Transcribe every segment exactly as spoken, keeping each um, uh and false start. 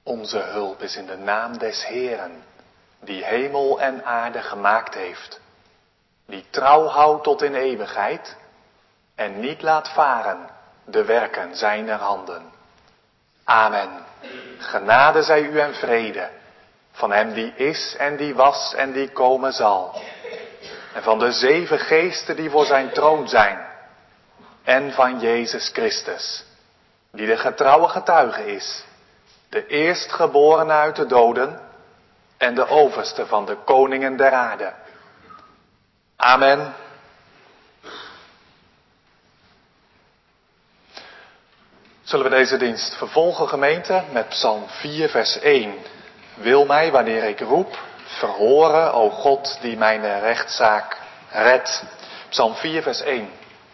Onze hulp is in de naam des Heeren, die hemel en aarde gemaakt heeft, die trouw houdt tot in eeuwigheid en niet laat varen de werken zijner handen. Amen. Genade zij u en vrede van hem die is en die was en die komen zal. En van de zeven geesten die voor zijn troon zijn. En van Jezus Christus, die de getrouwe getuige is, de eerstgeborene uit de doden en de overste van de koningen der aarde. Amen. Zullen we deze dienst vervolgen, gemeente, met Psalm vier, vers één. Wil mij, wanneer ik roep, verhoren, o God, die mijn rechtszaak redt. Psalm vier, vers één.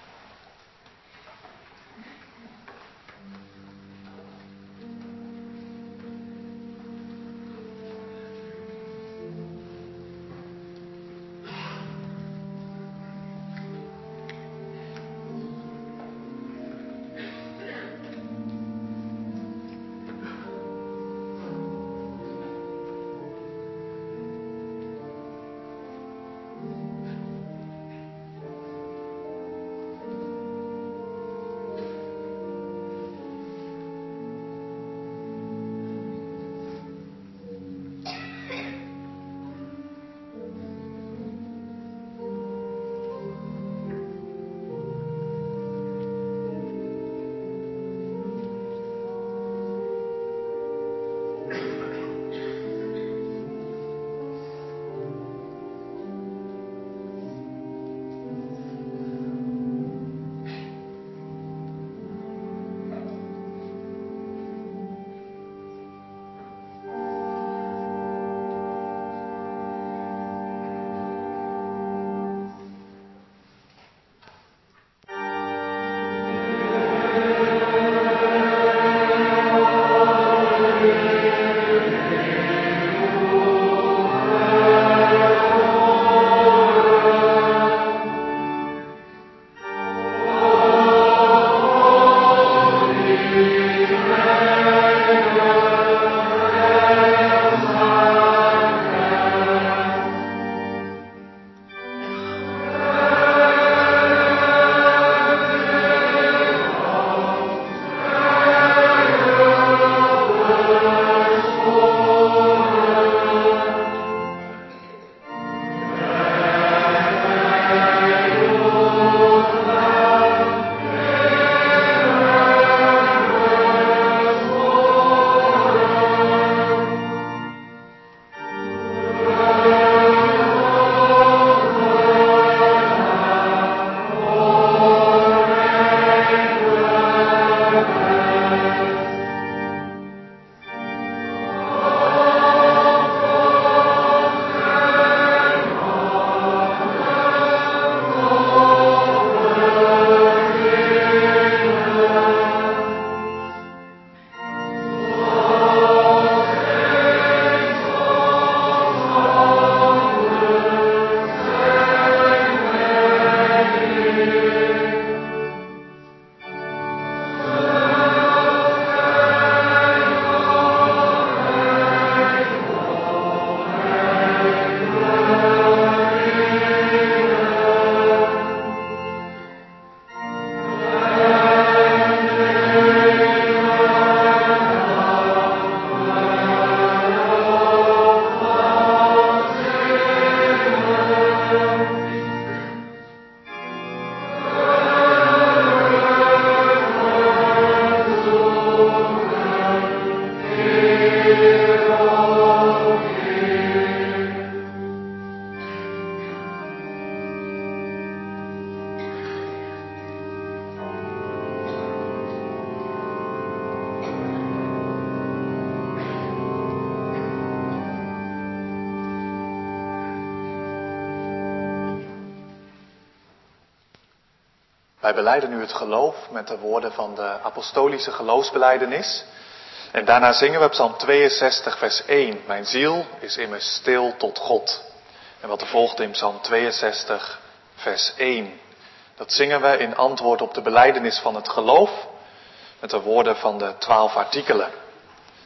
Wij belijden nu het geloof met de woorden van de apostolische geloofsbelijdenis. En daarna zingen we Psalm tweeënzestig vers één. Mijn ziel is immers stil tot God. En wat er volgt in Psalm tweeënzestig vers één. Dat zingen we in antwoord op de belijdenis van het geloof. Met de woorden van de twaalf artikelen.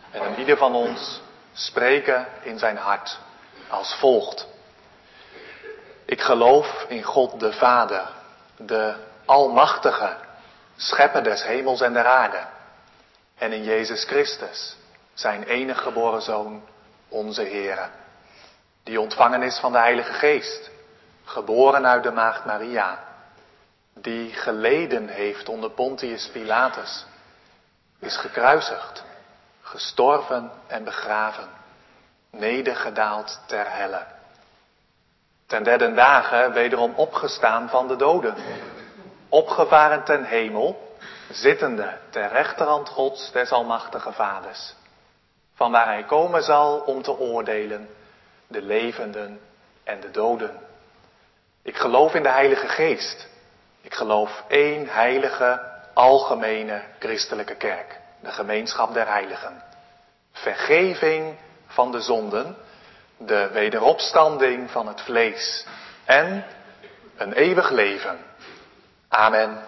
en een ieder van ons spreken in zijn hart als volgt. Ik geloof in God de Vader, de Almachtige, Schepper des hemels en der aarde, en in Jezus Christus, zijn enige geboren Zoon, onze Heere, die ontvangen is van de Heilige Geest, geboren uit de maagd Maria, die geleden heeft onder Pontius Pilatus, is gekruisigd, gestorven en begraven, nedergedaald ter helle. Ten derde dagen wederom opgestaan van de doden, opgevaren ten hemel, zittende ter rechterhand Gods des Almachtige Vaders, vanwaar hij komen zal om te oordelen de levenden en de doden. Ik geloof in de Heilige Geest. Ik geloof één heilige, algemene christelijke kerk, de gemeenschap der heiligen. Vergeving van de zonden, de wederopstanding van het vlees en een eeuwig leven. Amen.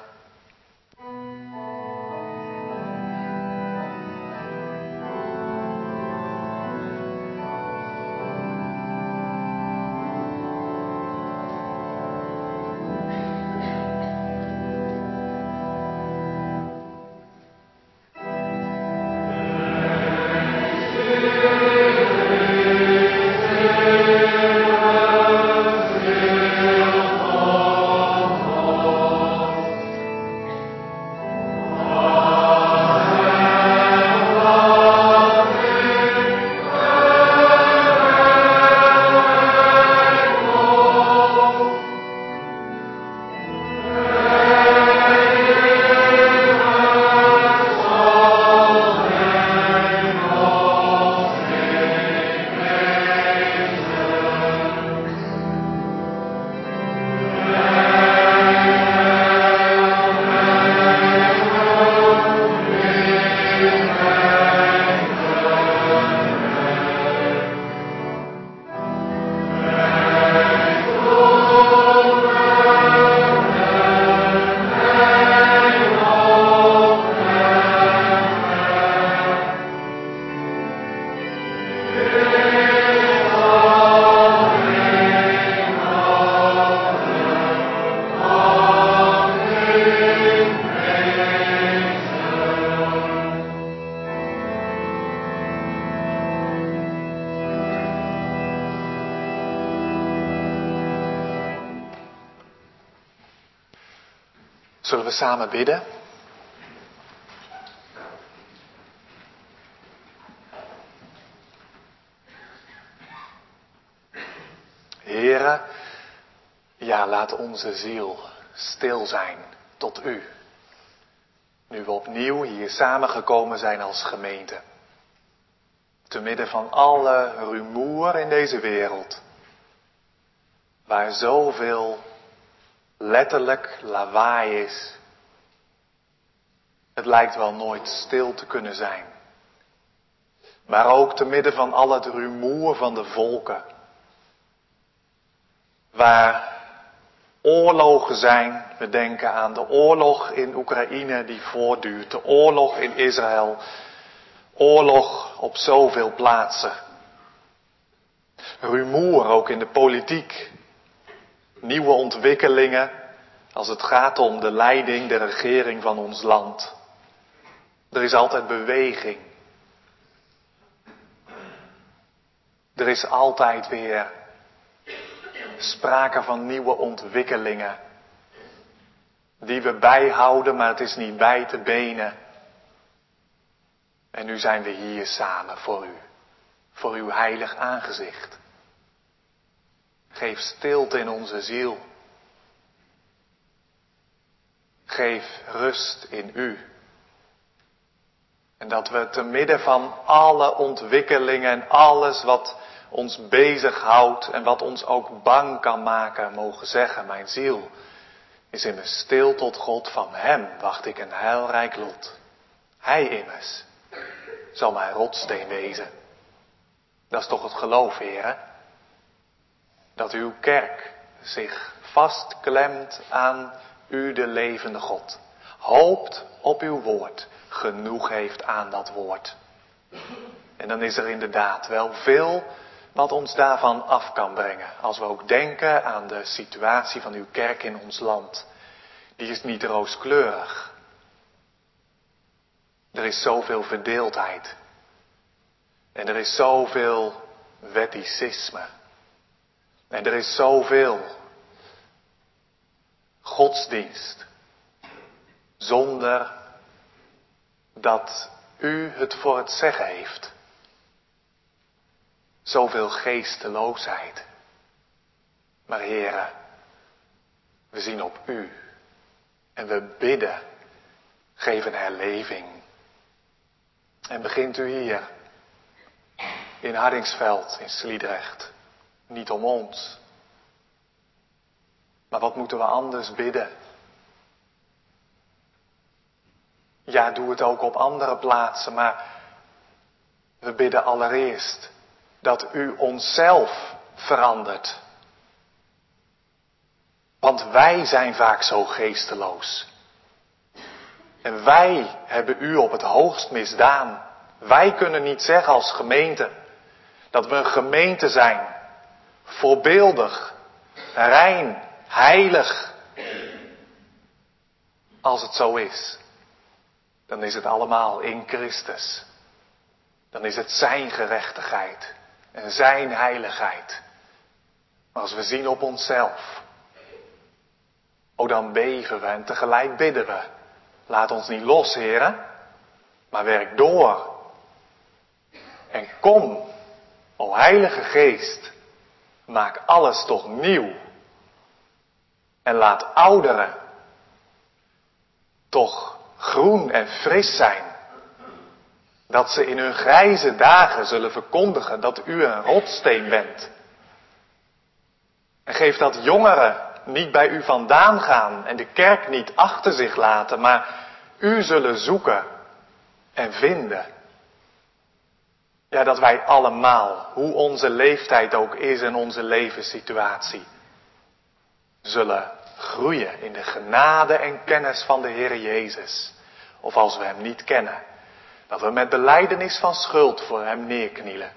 Zullen we samen bidden? Heere, ja, laat onze ziel stil zijn tot U. Nu we opnieuw hier samengekomen zijn als gemeente. Te midden van alle rumoer in deze wereld. Waar zoveel letterlijk lawaai is. Het lijkt wel nooit stil te kunnen zijn. Maar ook te midden van al het rumoer van de volken. Waar oorlogen zijn, we denken aan de oorlog in Oekraïne die voortduurt. De oorlog in Israël. Oorlog op zoveel plaatsen. Rumoer ook in de politiek. Nieuwe ontwikkelingen als het gaat om de leiding, de regering van ons land. Er is altijd beweging. Er is altijd weer sprake van nieuwe ontwikkelingen. Die we bijhouden, maar het is niet bij te benen. En nu zijn we hier samen voor u. Voor uw heilig aangezicht. Geef stilte in onze ziel. Geef rust in u. En dat we te midden van alle ontwikkelingen en alles wat ons bezighoudt en wat ons ook bang kan maken, mogen zeggen, mijn ziel is immers stil tot God, van hem wacht ik een heilrijk lot. Hij immers zal mijn rotsteen wezen. Dat is toch het geloof, Heere? Dat uw kerk zich vastklemt aan u, de levende God. Hoopt op uw woord, genoeg heeft aan dat woord. En dan is er inderdaad wel veel wat ons daarvan af kan brengen. Als we ook denken aan de situatie van uw kerk in ons land. Die is niet rooskleurig. Er is zoveel verdeeldheid. En er is zoveel wetticisme. En er is zoveel godsdienst. Zonder dat u het voor het zeggen heeft. Zoveel geesteloosheid. Maar Heere, we zien op u. En we bidden, geef een herleving. En begint u hier, in Hardingsveld, in Sliedrecht. Niet om ons. Maar wat moeten we anders bidden? Ja, doe het ook op andere plaatsen, maar we bidden allereerst dat u onszelf verandert. Want wij zijn vaak zo geesteloos. En wij hebben u op het hoogst misdaan. Wij kunnen niet zeggen als gemeente dat we een gemeente zijn. Voorbeeldig, rein, heilig. Als het zo is, dan is het allemaal in Christus. Dan is het zijn gerechtigheid en zijn heiligheid. Maar als we zien op onszelf, oh dan beven we en tegelijk bidden we. Laat ons niet los, Heere, maar werk door. En kom, o Heilige Geest, maak alles toch nieuw. En laat ouderen toch groen en fris zijn. Dat ze in hun grijze dagen zullen verkondigen dat u een rotsteen bent. En geef dat jongeren niet bij u vandaan gaan en de kerk niet achter zich laten, maar u zullen zoeken en vinden. Ja, dat wij allemaal, hoe onze leeftijd ook is en onze levenssituatie, zullen groeien in de genade en kennis van de Heer Jezus. Of als we hem niet kennen, dat we met belijdenis van schuld voor hem neerknielen.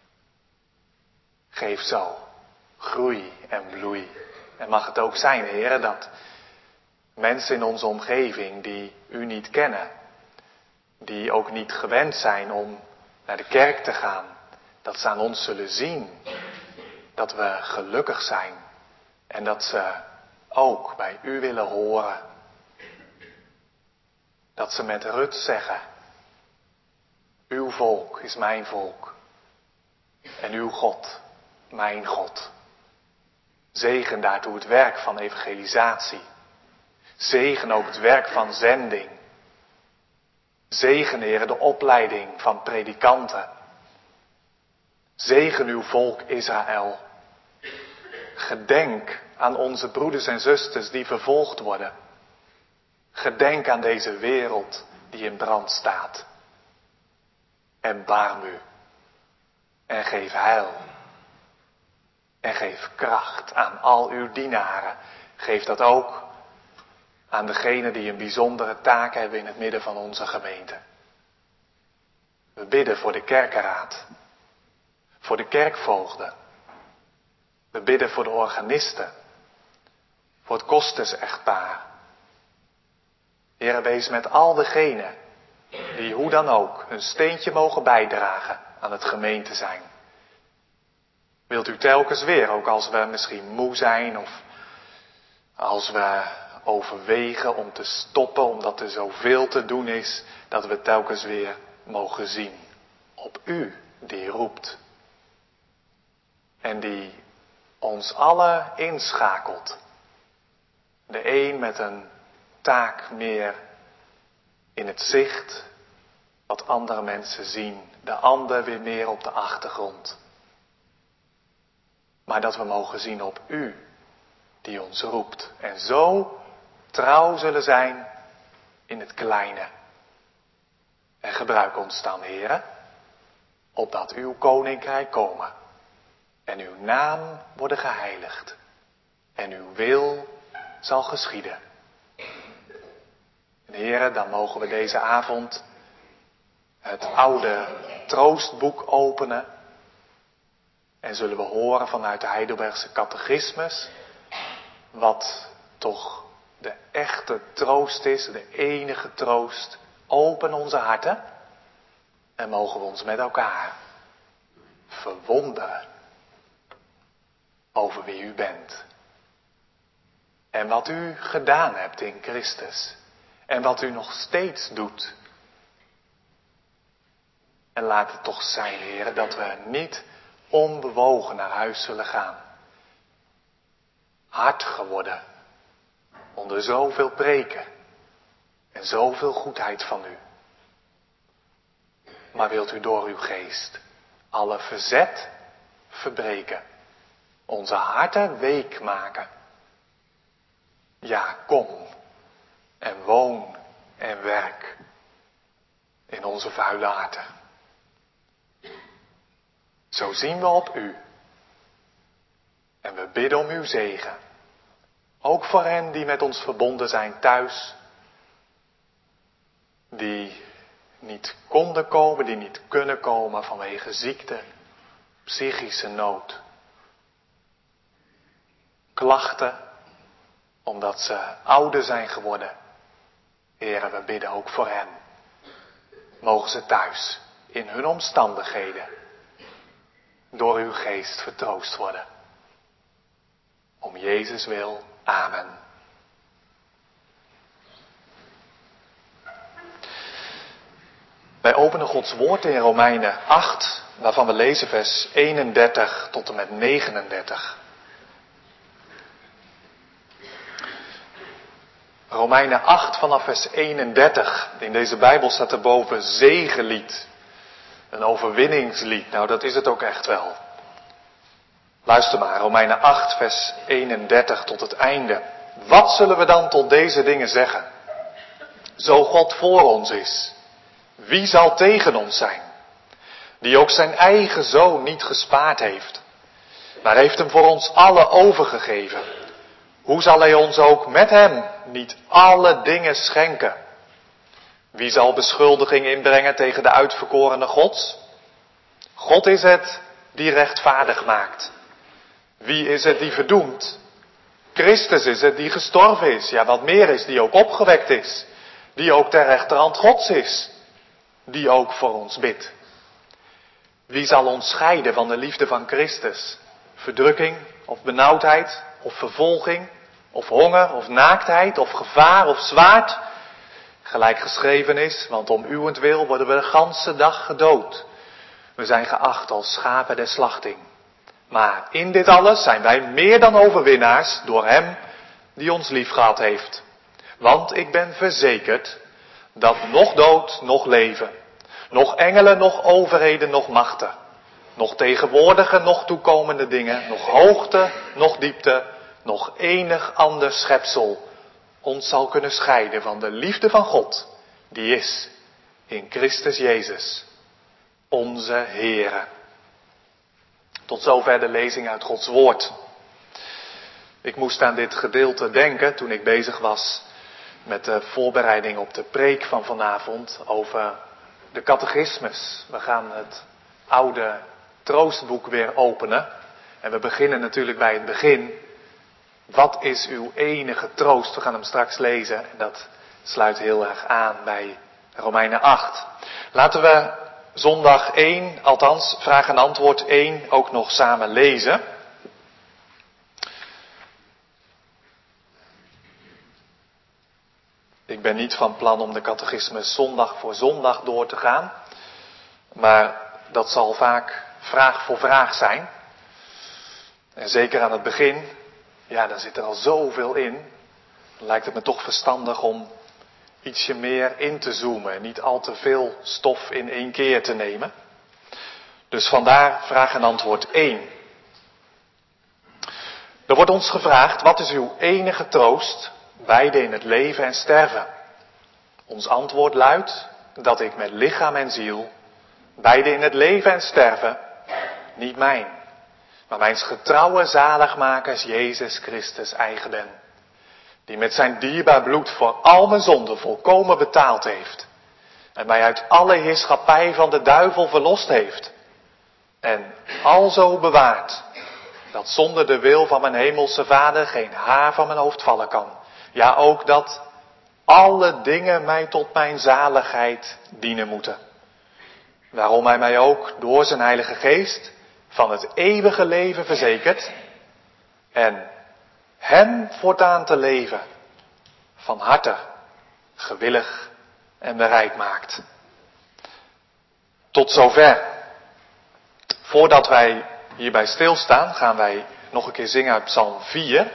Geef zo groei en bloei. En mag het ook zijn, Heer, dat mensen in onze omgeving die u niet kennen, die ook niet gewend zijn om naar de kerk te gaan, dat ze aan ons zullen zien dat we gelukkig zijn en dat ze ook bij u willen horen. Dat ze met rust zeggen, uw volk is mijn volk en uw God, mijn God. Zegen daartoe het werk van evangelisatie. Zegen ook het werk van zending. Zegen, Heere, de opleiding van predikanten. Zegen uw volk Israël. Gedenk aan onze broeders en zusters die vervolgd worden. Gedenk aan deze wereld die in brand staat. En barm u. En geef heil. En geef kracht aan al uw dienaren. Geef dat ook aan degenen die een bijzondere taak hebben in het midden van onze gemeente. We bidden voor de kerkenraad. Voor de kerkvoogden. We bidden voor de organisten. Voor het Kosters-echtpaar. Heere, wees met al degenen die hoe dan ook een steentje mogen bijdragen aan het gemeente zijn. Wilt u telkens weer, ook als we misschien moe zijn of als we overwegen om te stoppen omdat er zoveel te doen is, dat we telkens weer mogen zien op u die roept. En die ons allen inschakelt. De een met een taak meer in het zicht, wat andere mensen zien. De ander weer meer op de achtergrond. Maar dat we mogen zien op u die ons roept. En zo trouw zullen zijn in het kleine. En gebruik ons dan, Heere, opdat uw koninkrijk komen. En uw naam worden geheiligd. En uw wil zal geschieden. En Heere, dan mogen we deze avond het oude troostboek openen. En zullen we horen vanuit de Heidelbergse catechismus wat toch de echte troost is, de enige troost. Open onze harten en mogen we ons met elkaar verwonderen over wie u bent. En wat u gedaan hebt in Christus. En wat u nog steeds doet. En laat het toch zijn, Heer, dat we niet onbewogen naar huis zullen gaan. Hard geworden. Onder zoveel preken. En zoveel goedheid van u. Maar wilt u door uw geest alle verzet verbreken. Onze harten week maken. Ja, kom en woon en werk in onze vuile harten. Zo zien we op u. En we bidden om uw zegen. Ook voor hen die met ons verbonden zijn thuis. Die niet konden komen, die niet kunnen komen vanwege ziekte, psychische nood. Klachten, omdat ze ouder zijn geworden. Heren, we bidden ook voor hen. Mogen ze thuis, in hun omstandigheden, door uw geest vertroost worden. Om Jezus wil, amen. Wij openen Gods woord in Romeinen acht, waarvan we lezen vers eenendertig tot en met negenendertig. Romeinen acht vanaf vers eenendertig. In deze Bijbel staat erboven zegenlied. Een overwinningslied. Nou, dat is het ook echt wel. Luister maar, Romeinen acht vers eenendertig tot het einde. Wat zullen we dan tot deze dingen zeggen? Zo God voor ons is, wie zal tegen ons zijn? Die ook zijn eigen zoon niet gespaard heeft, maar heeft hem voor ons allen overgegeven. Hoe zal hij ons ook met hem niet alle dingen schenken? Wie zal beschuldiging inbrengen tegen de uitverkorene Gods? God is het die rechtvaardig maakt. Wie is het die verdoemt? Christus is het die gestorven is. Ja, wat meer is, die ook opgewekt is. Die ook ter rechterhand Gods is. Die ook voor ons bidt. Wie zal ons scheiden van de liefde van Christus? Verdrukking of benauwdheid of vervolging of honger of naaktheid of gevaar of zwaard? Gelijk geschreven is, want om uwentwil worden we de ganse dag gedood. We zijn geacht als schapen der slachting. Maar in dit alles zijn wij meer dan overwinnaars door hem die ons liefgehad heeft. Want ik ben verzekerd dat nog dood, nog leven, nog engelen, nog overheden, nog machten, nog tegenwoordige, nog toekomende dingen, nog hoogte, nog diepte, nog enig ander schepsel ons zal kunnen scheiden van de liefde van God, die is in Christus Jezus, onze Heere. Tot zover de lezing uit Gods woord. Ik moest aan dit gedeelte denken toen ik bezig was met de voorbereiding op de preek van vanavond over de catechismus. We gaan het oude troostboek weer openen. En we beginnen natuurlijk bij het begin. Wat is uw enige troost? We gaan hem straks lezen. En dat sluit heel erg aan bij Romeinen acht. Laten we zondag één, althans vraag en antwoord één, ook nog samen lezen. Ik ben niet van plan om de catechismus zondag voor zondag door te gaan. Maar dat zal vaak vraag voor vraag zijn. En zeker aan het begin, ja, dan zit er al zoveel in. Dan lijkt het me toch verstandig om ietsje meer in te zoomen en niet al te veel stof in één keer te nemen. Dus vandaar vraag en antwoord één. Er wordt ons gevraagd, wat is uw enige troost, beide in het leven en sterven? Ons antwoord luidt, dat ik met lichaam en ziel, beide in het leven en sterven, niet mijn, maar mijns getrouwe zaligmakers Jezus Christus eigen ben. Die met zijn dierbaar bloed voor al mijn zonden volkomen betaald heeft. En mij uit alle heerschappij van de duivel verlost heeft. En alzo bewaart, dat zonder de wil van mijn hemelse Vader geen haar van mijn hoofd vallen kan. Ja, ook dat alle dingen mij tot mijn zaligheid dienen moeten. Waarom hij mij ook door zijn Heilige Geest van het eeuwige leven verzekert. En hem voortaan te leven van harte, gewillig en bereid maakt. Tot zover. Voordat wij hierbij stilstaan, gaan wij nog een keer zingen uit Psalm vier.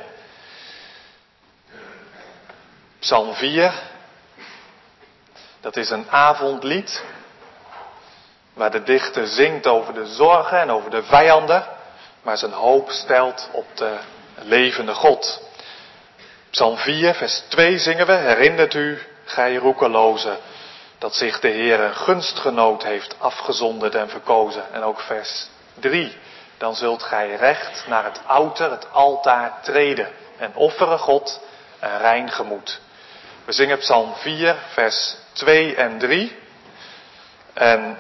Psalm vier, dat is een avondlied, waar de dichter zingt over de zorgen en over de vijanden, maar zijn hoop stelt op de levende God. Psalm vier, vers twee zingen we: herinnert u, gij roekelozen, dat zich de Heer een gunstgenoot heeft afgezonderd en verkozen. En ook vers drie, dan zult gij recht naar het outer, het altaar treden en offeren God een rein gemoed. We zingen Psalm vier, vers twee en drie. En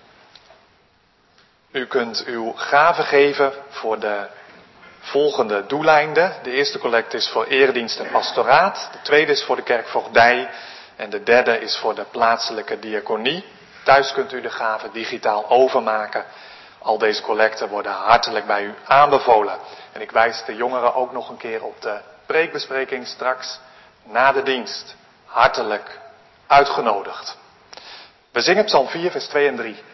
u kunt uw gave geven voor de volgende doeleinden. De eerste collecte is voor eredienst en pastoraat. De tweede is voor de kerkvoogdij. En de derde is voor de plaatselijke diaconie. Thuis kunt u de gave digitaal overmaken. Al deze collecten worden hartelijk bij u aanbevolen. En ik wijs de jongeren ook nog een keer op de preekbespreking straks na de dienst. Hartelijk uitgenodigd. We zingen Psalm vier, vers twee en drie.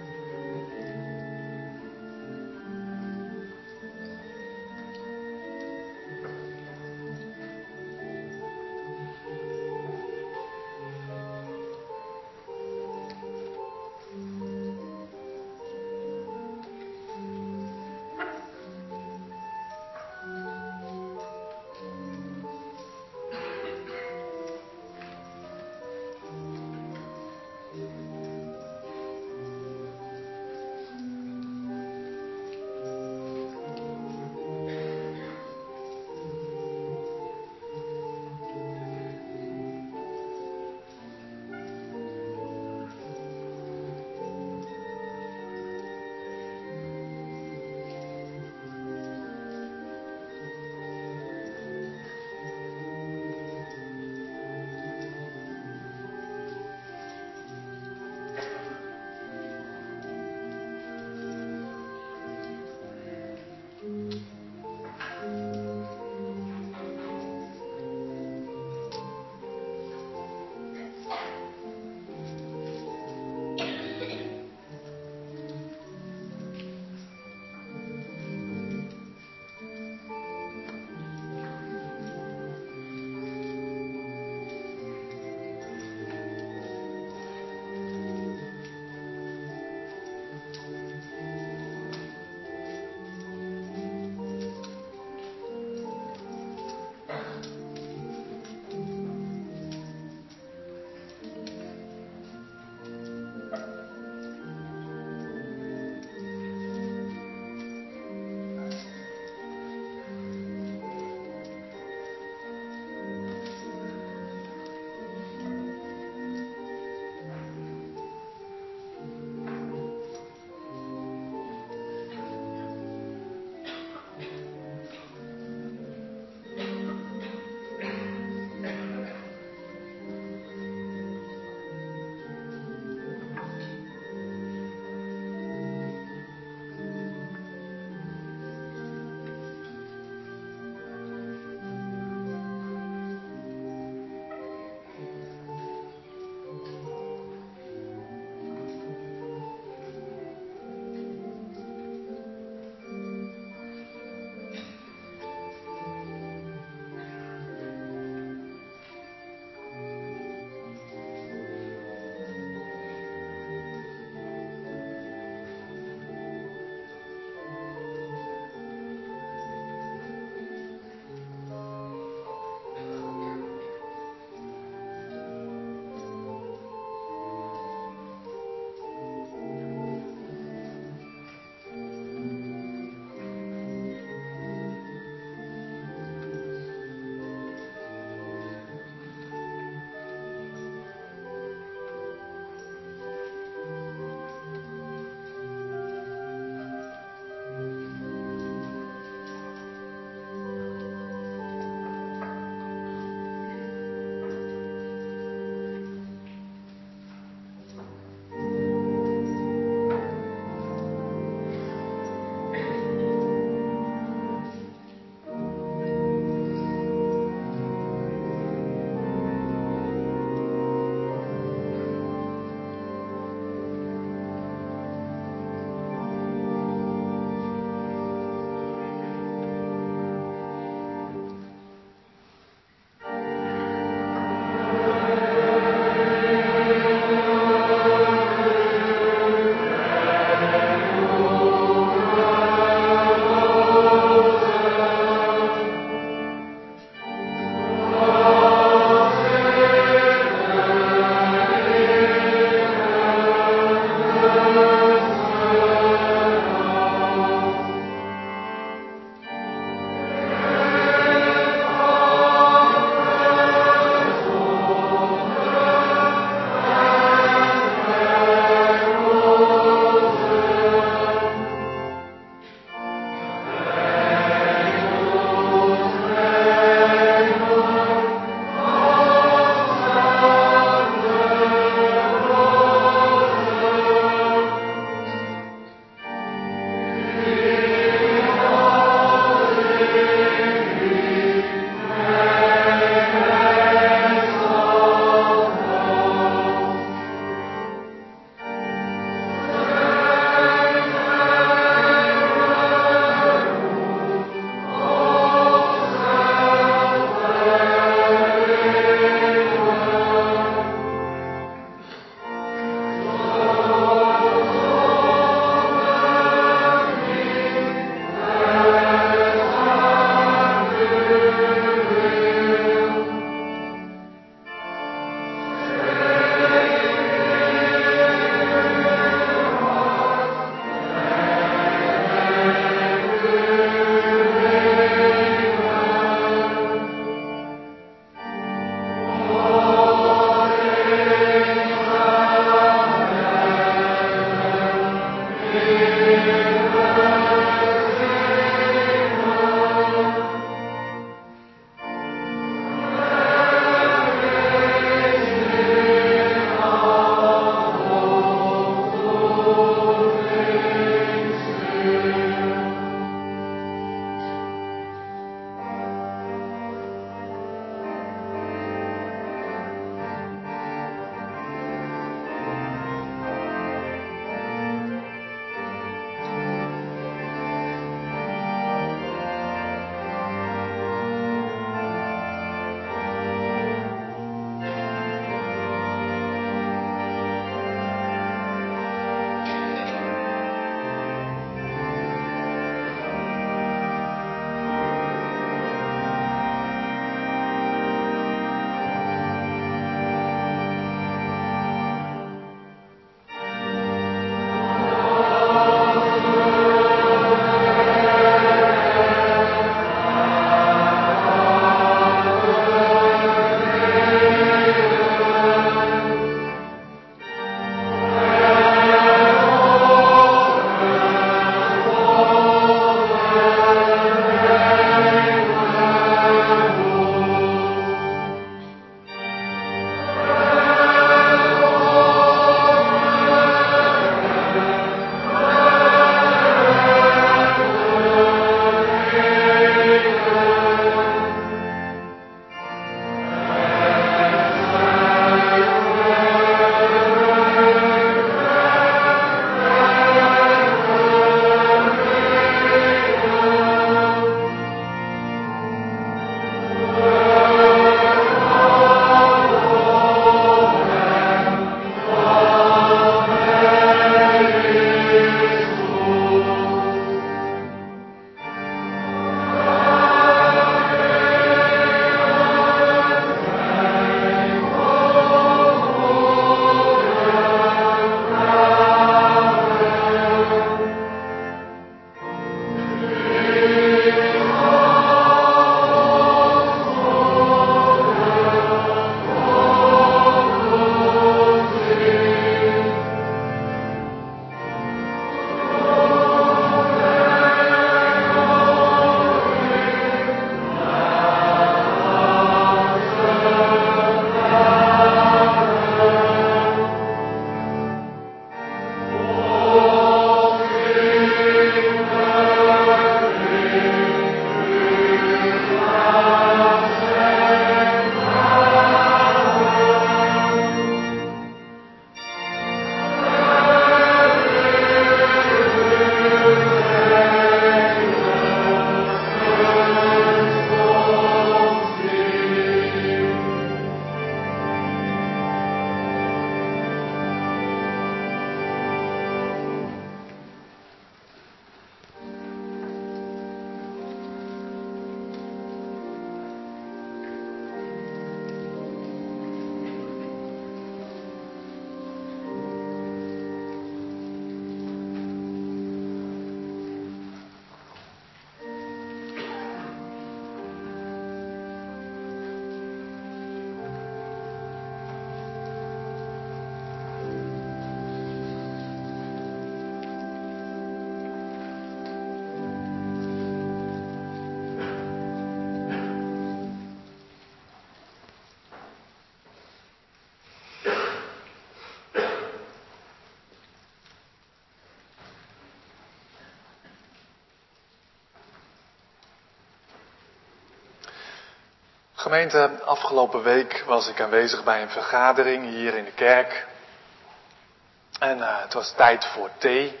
Gemeente, afgelopen week was ik aanwezig bij een vergadering hier in de kerk. En uh, het was tijd voor thee.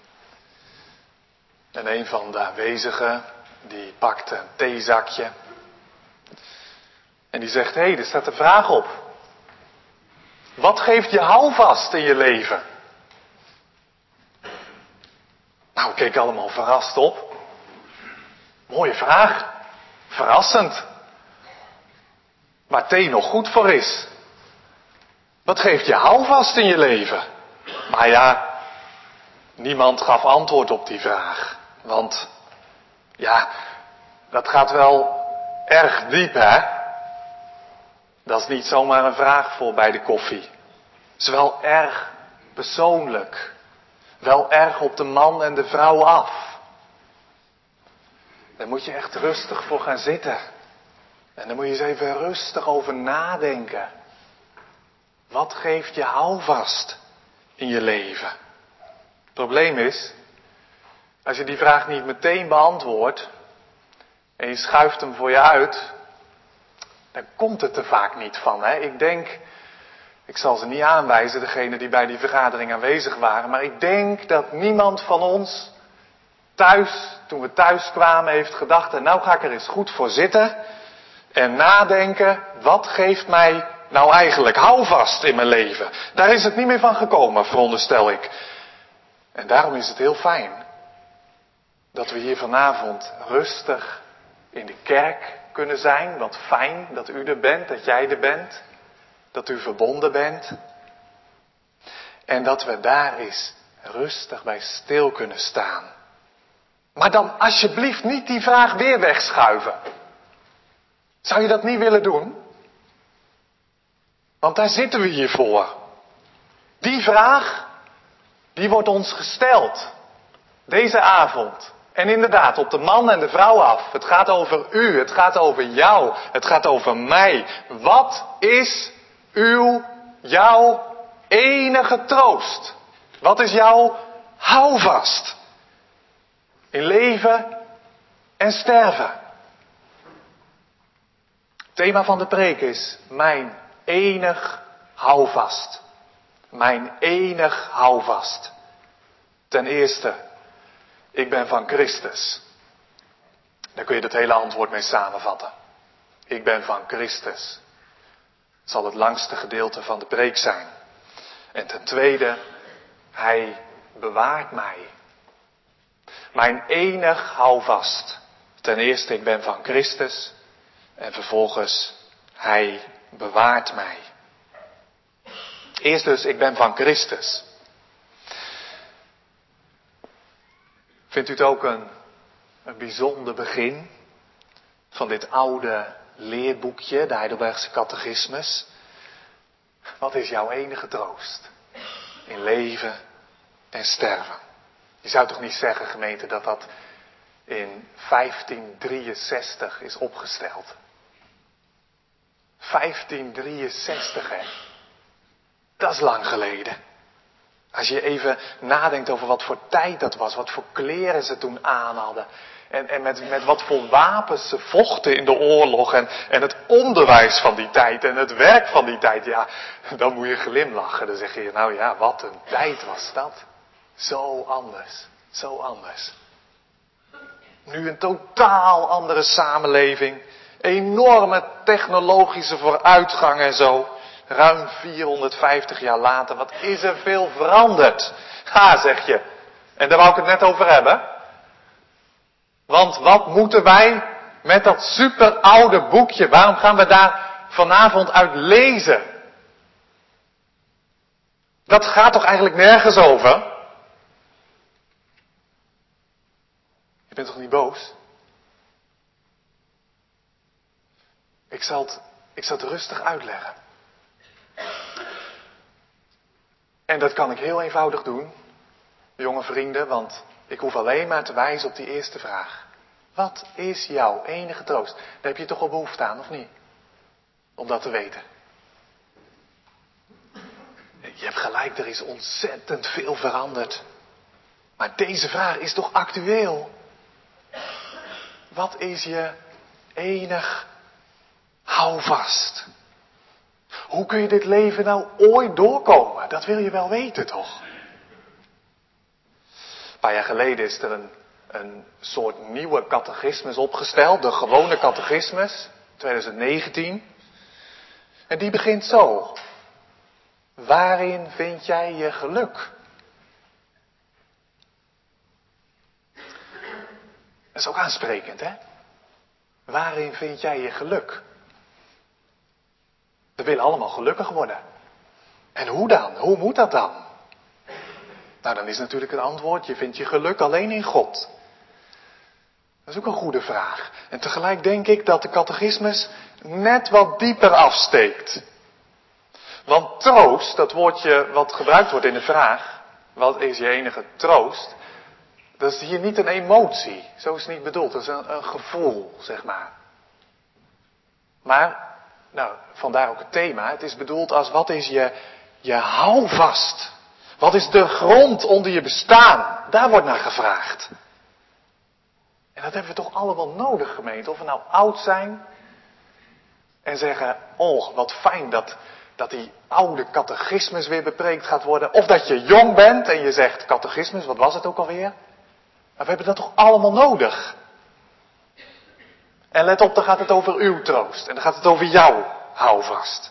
En een van de aanwezigen, die pakte een theezakje. En die zegt, hé, hey, er staat een vraag op. Wat geeft je houvast in je leven? Nou, ik keek allemaal verrast op. Mooie vraag. Verrassend. Waar thee nog goed voor is. Wat geeft je houvast in je leven? Maar ja, niemand gaf antwoord op die vraag. Want, ja, dat gaat wel erg diep, hè? Dat is niet zomaar een vraag voor bij de koffie. Het is wel erg persoonlijk. Wel erg op de man en de vrouw af. Daar moet je echt rustig voor gaan zitten. En dan moet je eens even rustig over nadenken. Wat geeft je houvast in je leven? Het probleem is, als je die vraag niet meteen beantwoordt en je schuift hem voor je uit, dan komt het er vaak niet van. Hè? Ik denk, ik zal ze niet aanwijzen, degene die bij die vergadering aanwezig waren, maar ik denk dat niemand van ons thuis, toen we thuis kwamen, heeft gedacht, en nou ga ik er eens goed voor zitten en nadenken, wat geeft mij nou eigenlijk houvast in mijn leven? Daar is het niet meer van gekomen, veronderstel ik. En daarom is het heel fijn dat we hier vanavond rustig in de kerk kunnen zijn. Wat fijn dat u er bent, dat jij er bent, dat u verbonden bent. En dat we daar eens rustig bij stil kunnen staan. Maar dan alsjeblieft niet die vraag weer wegschuiven. Zou je dat niet willen doen? Want daar zitten we hier voor. Die vraag, die wordt ons gesteld. Deze avond. En inderdaad, op de man en de vrouw af. Het gaat over u, het gaat over jou, het gaat over mij. Wat is uw, jouw enige troost? Wat is jouw houvast? In leven en sterven. Het thema van de preek is mijn enig houvast. Mijn enig houvast. Ten eerste, ik ben van Christus. Daar kun je het hele antwoord mee samenvatten. Ik ben van Christus. Het zal het langste gedeelte van de preek zijn. En ten tweede, hij bewaart mij. Mijn enig houvast. Ten eerste, ik ben van Christus. En vervolgens, hij bewaart mij. Eerst dus, ik ben van Christus. Vindt u het ook een, een bijzonder begin van dit oude leerboekje, de Heidelbergse Catechismus? Wat is jouw enige troost in leven en sterven? Je zou toch niet zeggen, gemeente, dat dat in vijftien drieënzestig is opgesteld? vijftien drieënzestig, hè? Dat is lang geleden. Als je even nadenkt over wat voor tijd dat was, wat voor kleren ze toen aan hadden. En, en met, met wat voor wapens ze vochten in de oorlog. En, en het onderwijs van die tijd en het werk van die tijd. Ja, dan moet je glimlachen. Dan zeg je, nou ja, wat een tijd was dat. Zo anders, zo anders. Nu een totaal andere samenleving. Enorme technologische vooruitgang en zo. Ruim vierhonderdvijftig jaar later, wat is er veel veranderd? Ha, zeg je. En daar wou ik het net over hebben. Want wat moeten wij met dat super oude boekje, waarom gaan we daar vanavond uit lezen? Dat gaat toch eigenlijk nergens over? Je bent toch niet boos? Ik zal het, ik zal het rustig uitleggen. En dat kan ik heel eenvoudig doen, jonge vrienden, want ik hoef alleen maar te wijzen op die eerste vraag. Wat is jouw enige troost? Daar heb je toch wel behoefte aan, of niet? Om dat te weten. Je hebt gelijk, er is ontzettend veel veranderd. Maar deze vraag is toch actueel? Wat is je enig hou vast. Hoe kun je dit leven nou ooit doorkomen? Dat wil je wel weten, toch? Een paar jaar geleden is er een, een soort nieuwe catechismus opgesteld. De gewone catechismus, twintig negentien. En die begint zo. Waarin vind jij je geluk? Dat is ook aansprekend, hè? Waarin vind jij je geluk? We willen allemaal gelukkig worden. En hoe dan? Hoe moet dat dan? Nou, dan is natuurlijk het antwoord, je vindt je geluk alleen in God. Dat is ook een goede vraag. En tegelijk denk ik dat de catechismus net wat dieper afsteekt. Want troost, dat woordje wat gebruikt wordt in de vraag, wat is je enige troost? Dat is hier niet een emotie, zo is het niet bedoeld, dat is een, een gevoel, zeg maar. Maar, nou, vandaar ook het thema, het is bedoeld als wat is je, je houvast? Wat is de grond onder je bestaan? Daar wordt naar gevraagd. En dat hebben we toch allemaal nodig, gemeente, of we nou oud zijn en zeggen, oh, wat fijn dat, dat die oude catechismus weer bepreekt gaat worden. Of dat je jong bent en je zegt, catechismus, wat was het ook alweer? Maar we hebben dat toch allemaal nodig? En let op, dan gaat het over uw troost. En dan gaat het over jouw houvast.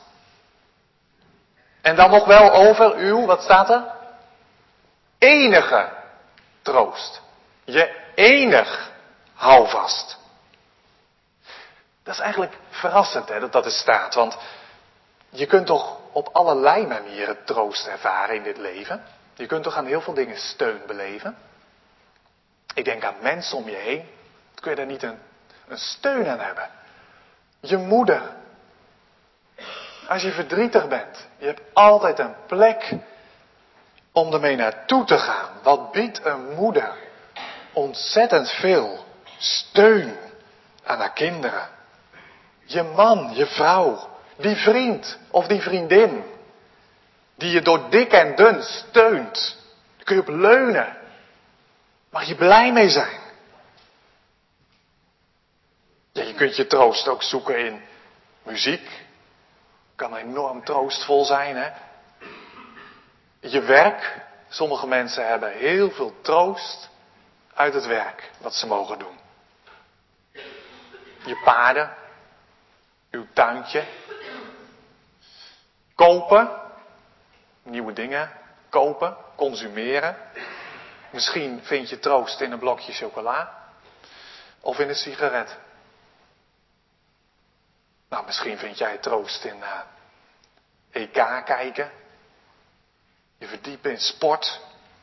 En dan nog wel over uw, wat staat er? Enige troost. Je enig houvast. Dat is eigenlijk verrassend, hè, dat dat er staat. Want je kunt toch op allerlei manieren troost ervaren in dit leven. Je kunt toch aan heel veel dingen steun beleven. Ik denk aan mensen om je heen. Kun je daar niet een, een steun aan hebben? Je moeder. Als je verdrietig bent. Je hebt altijd een plek om ermee naartoe te gaan. Wat biedt een moeder? Ontzettend veel steun aan haar kinderen. Je man, je vrouw. Die vriend of die vriendin. Die je door dik en dun steunt. Daar kun je op leunen. Mag je blij mee zijn. Ja, je kunt je troost ook zoeken in muziek. Kan enorm troostvol zijn, hè. Je werk. Sommige mensen hebben heel veel troost uit het werk wat ze mogen doen. Je paarden. Uw tuintje. Kopen. Nieuwe dingen kopen. Consumeren. Misschien vind je troost in een blokje chocola. Of in een sigaret. Nou, misschien vind jij troost in uh, E K kijken. Je verdiepen in sport.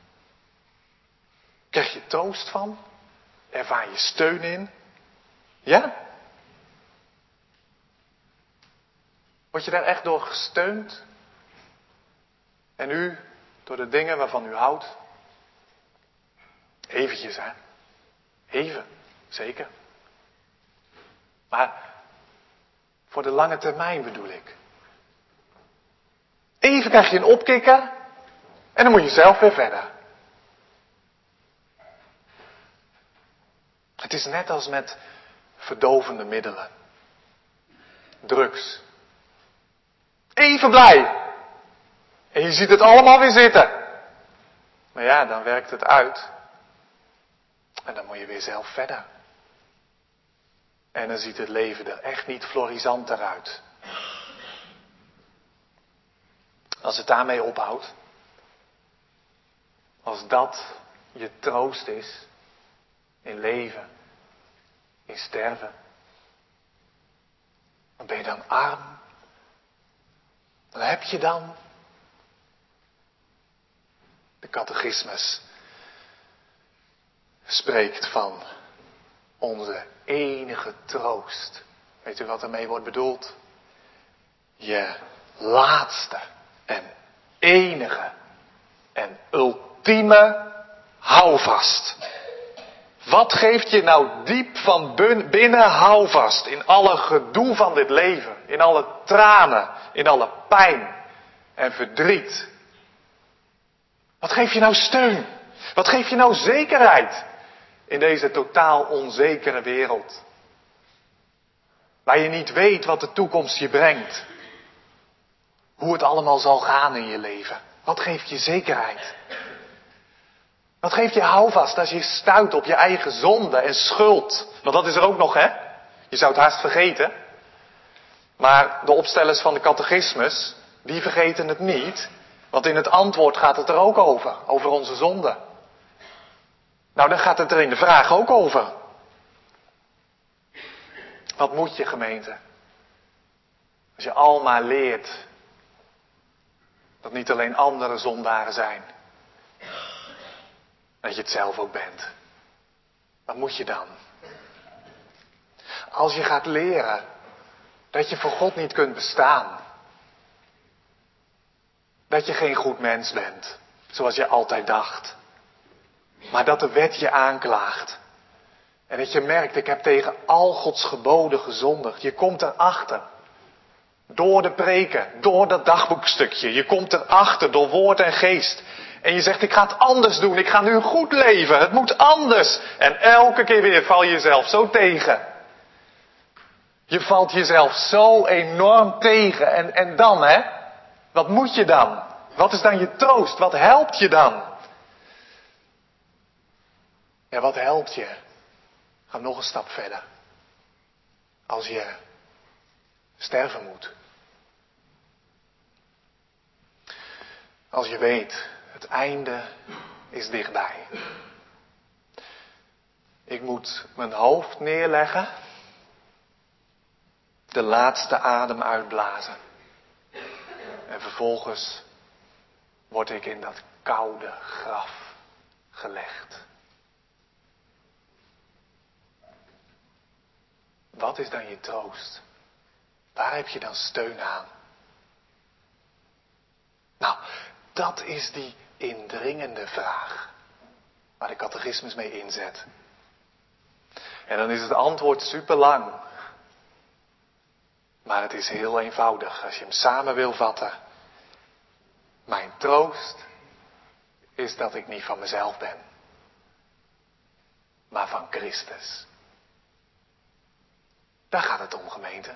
Krijg je troost van? Ervaar je steun in? Ja? Word je daar echt door gesteund? En u, door de dingen waarvan u houdt? Eventjes, hè? Even, zeker. Maar voor de lange termijn bedoel ik. Even krijg je een opkikker en dan moet je zelf weer verder. Het is net als met verdovende middelen. Drugs. Even blij. En je ziet het allemaal weer zitten. Maar ja, dan werkt het uit. En dan moet je weer zelf verder. En dan ziet het leven er echt niet florissanter uit. Als het daarmee ophoudt. Als dat je troost is. In leven. In sterven. Dan ben je dan arm. Dan heb je dan. De catechismus spreekt van onze enige troost. Weet u wat ermee wordt bedoeld? Je laatste en enige en ultieme houvast. Wat geeft je nou diep van binnen houvast in alle gedoe van dit leven, in alle tranen, in alle pijn en verdriet? Wat geeft je nou steun? Wat geeft je nou zekerheid in deze totaal onzekere wereld? Waar je niet weet wat de toekomst je brengt. Hoe het allemaal zal gaan in je leven. Wat geeft je zekerheid? Wat geeft je houvast als je stuit op je eigen zonde en schuld? Want dat is er ook nog, hè? Je zou het haast vergeten. Maar de opstellers van de catechismus, die vergeten het niet. Want in het antwoord gaat het er ook over. Over onze zonde. Nou, dan gaat het er in de vraag ook over. Wat moet je, gemeente? Als je al maar leert dat niet alleen anderen zondaren zijn. Dat je het zelf ook bent. Wat moet je dan? Als je gaat leren dat je voor God niet kunt bestaan. Dat je geen goed mens bent, zoals je altijd dacht. Maar dat de wet je aanklaagt. En dat je merkt, ik heb tegen al Gods geboden gezondigd. Je komt erachter. Door de preken, door dat dagboekstukje. Je komt erachter door woord en geest. En je zegt, ik ga het anders doen. Ik ga nu een goed leven. Het moet anders. En elke keer weer val je jezelf zo tegen. Je valt jezelf zo enorm tegen. En, en dan, hè? Wat moet je dan? Wat is dan je troost? Wat helpt je dan? Ja, wat helpt je? Ga nog een stap verder. Als je sterven moet. Als je weet, het einde is dichtbij. Ik moet mijn hoofd neerleggen. De laatste adem uitblazen. En vervolgens word ik in dat koude graf gelegd. Wat is dan je troost? Waar heb je dan steun aan? Nou, dat is die indringende vraag. Waar de catechismus mee inzet. En dan is het antwoord super lang. Maar het is heel eenvoudig als je hem samen wil vatten. Mijn troost is dat ik niet van mezelf ben. Maar van Christus. Daar gaat het om, gemeente.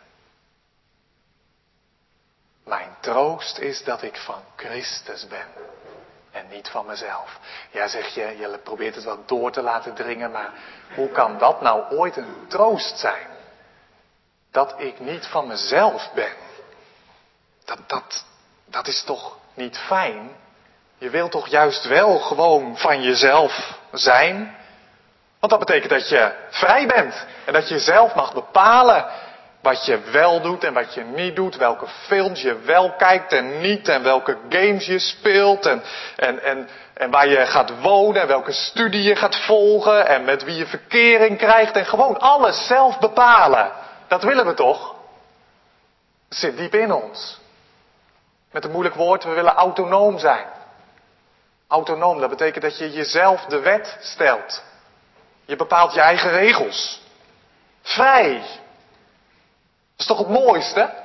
Mijn troost is dat ik van Christus ben. En niet van mezelf. Ja, zeg je, je probeert het wat door te laten dringen. Maar hoe kan dat nou ooit een troost zijn? Dat ik niet van mezelf ben. Dat, dat, dat is toch niet fijn? Je wilt toch juist wel gewoon van jezelf zijn? Want dat betekent dat je vrij bent. En dat je zelf mag bepalen wat je wel doet en wat je niet doet. Welke films je wel kijkt en niet. En welke games je speelt. En, en, en, en waar je gaat wonen. En welke studie je gaat volgen. En met wie je verkering krijgt. En gewoon alles zelf bepalen. Dat willen we toch? Dat zit diep in ons. Met een moeilijk woord, we willen autonoom zijn. Autonoom, dat betekent dat je jezelf de wet stelt. Je bepaalt je eigen regels. Vrij. Dat is toch het mooiste?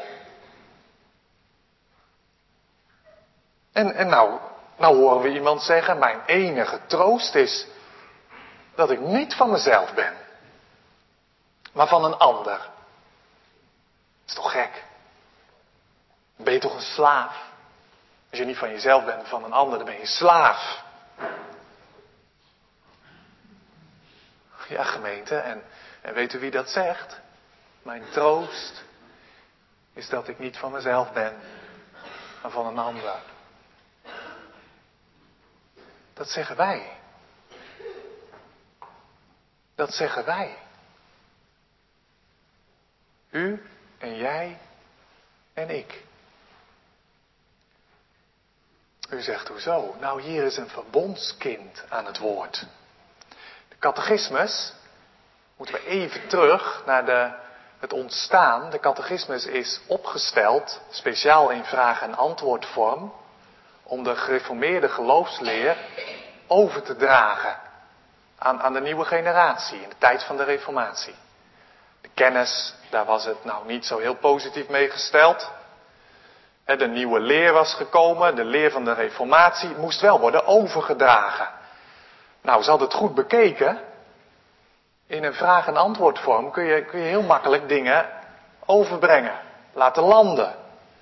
En, en nou, nou horen we iemand zeggen, mijn enige troost is dat ik niet van mezelf ben. Maar van een ander. Dat is toch gek? Dan ben je toch een slaaf? Als je niet van jezelf bent, maar van een ander, dan ben je slaaf. Ja, gemeente, en, en weet u wie dat zegt? Mijn troost is dat ik niet van mezelf ben, maar van een ander. Dat zeggen wij. Dat zeggen wij. U en jij en ik. U zegt, hoezo? Nou, hier is een verbondskind aan het woord. De catechismus, moeten we even terug naar de, het ontstaan. De catechismus is opgesteld, speciaal in vraag- en antwoordvorm, om de gereformeerde geloofsleer over te dragen aan, aan de nieuwe generatie in de tijd van de reformatie. De kennis, daar was het nou niet zo heel positief mee gesteld. De nieuwe leer was gekomen, de leer van de reformatie, moest wel worden overgedragen. Nou, ze hadden het goed bekeken. In een vraag- en antwoordvorm kun je, kun je heel makkelijk dingen overbrengen, laten landen.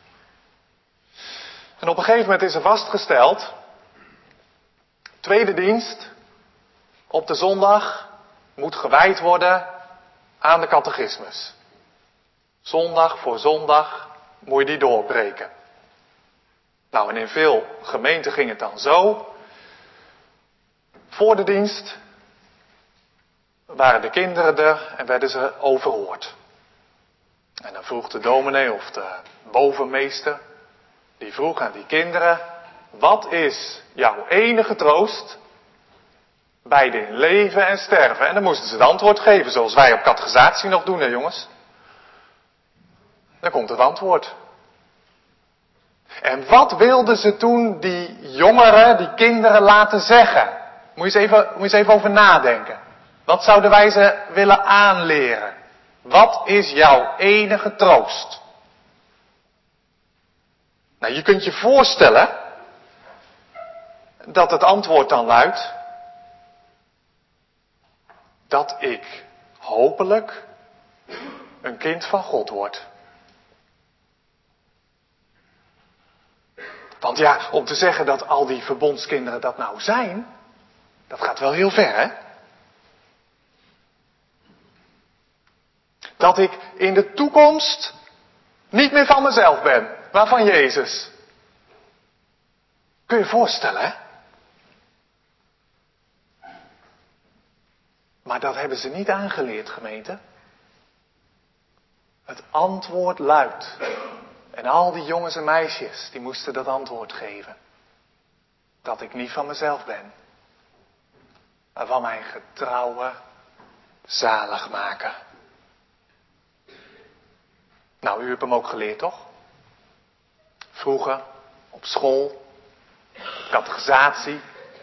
En op een gegeven moment is er vastgesteld, tweede dienst op de zondag moet gewijd worden aan de catechismus. Zondag voor zondag moet je die doorbreken. Nou, en in veel gemeenten ging het dan zo. Voor de dienst waren de kinderen er en werden ze overhoord. En dan vroeg de dominee of de bovenmeester, die vroeg aan die kinderen, wat is jouw enige troost bij dit leven en sterven? En dan moesten ze het antwoord geven, zoals wij op catechisatie nog doen, hè jongens. Dan komt het antwoord. En wat wilden ze toen die jongeren, die kinderen laten zeggen? Moet je eens even, moet je eens even over nadenken. Wat zouden wij ze willen aanleren? Wat is jouw enige troost? Nou, je kunt je voorstellen dat het antwoord dan luidt dat ik hopelijk een kind van God word. Want ja, om te zeggen dat al die verbondskinderen dat nou zijn, dat gaat wel heel ver, hè? Dat ik in de toekomst niet meer van mezelf ben, maar van Jezus. Kun je je voorstellen, hè? Maar dat hebben ze niet aangeleerd, gemeente. Het antwoord luidt. En al die jongens en meisjes, die moesten dat antwoord geven. Dat ik niet van mezelf ben. Maar van mijn getrouwe zaligmaker. Nou, u hebt hem ook geleerd, toch? Vroeger, op school, catechisatie.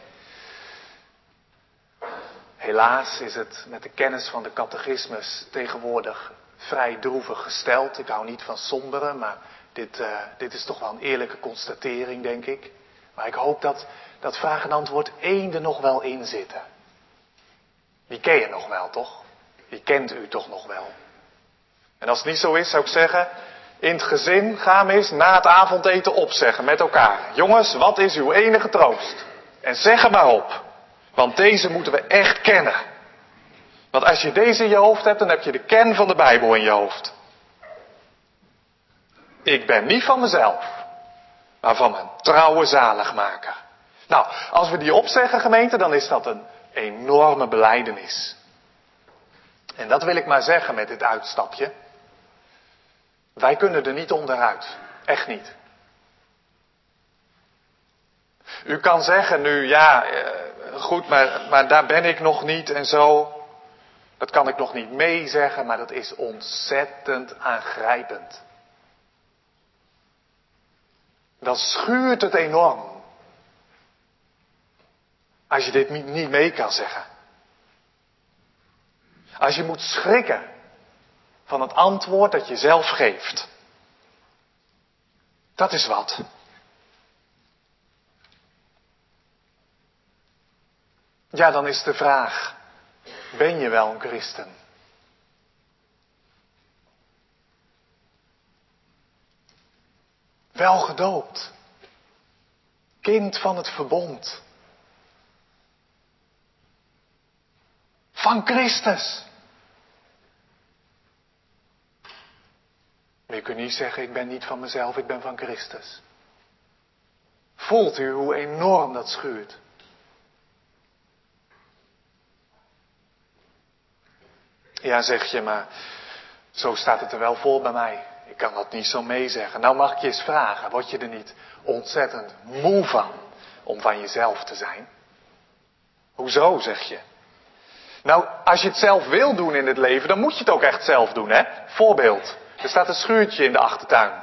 Helaas is het met de kennis van de catechismus tegenwoordig vrij droevig gesteld. Ik hou niet van somberen, maar dit, uh, dit is toch wel een eerlijke constatering, denk ik. Maar ik hoop dat, dat vraag en antwoord één er nog wel in zitten. Die ken je nog wel, toch? Die kent u toch nog wel. En als het niet zo is, zou ik zeggen, in het gezin gaan we eens na het avondeten opzeggen met elkaar. Jongens, wat is uw enige troost? En zeg er maar op. Want deze moeten we echt kennen. Want als je deze in je hoofd hebt, dan heb je de kern van de Bijbel in je hoofd. Ik ben niet van mezelf, maar van mijn trouwe zaligmaker. Nou, als we die opzeggen, gemeente, dan is dat een enorme belijdenis. En dat wil ik maar zeggen met dit uitstapje. Wij kunnen er niet onderuit. Echt niet. U kan zeggen nu, ja, goed, maar, maar daar ben ik nog niet en zo. Dat kan ik nog niet meezeggen, maar dat is ontzettend aangrijpend. Dan schuurt het enorm. Als je dit niet mee kan zeggen. Als je moet schrikken van het antwoord dat je zelf geeft. Dat is wat. Ja, dan is de vraag, ben je wel een christen? Wel gedoopt. Kind van het verbond. Van Christus. Maar je kunt niet zeggen, ik ben niet van mezelf, ik ben van Christus. Voelt u hoe enorm dat schuurt? Ja, zeg je, maar zo staat het er wel voor bij mij. Ik kan dat niet zo meezeggen. Nou mag ik je eens vragen, word je er niet ontzettend moe van om van jezelf te zijn? Hoezo, zeg je? Nou, als je het zelf wil doen in het leven, dan moet je het ook echt zelf doen, hè? Voorbeeld, er staat een schuurtje in de achtertuin.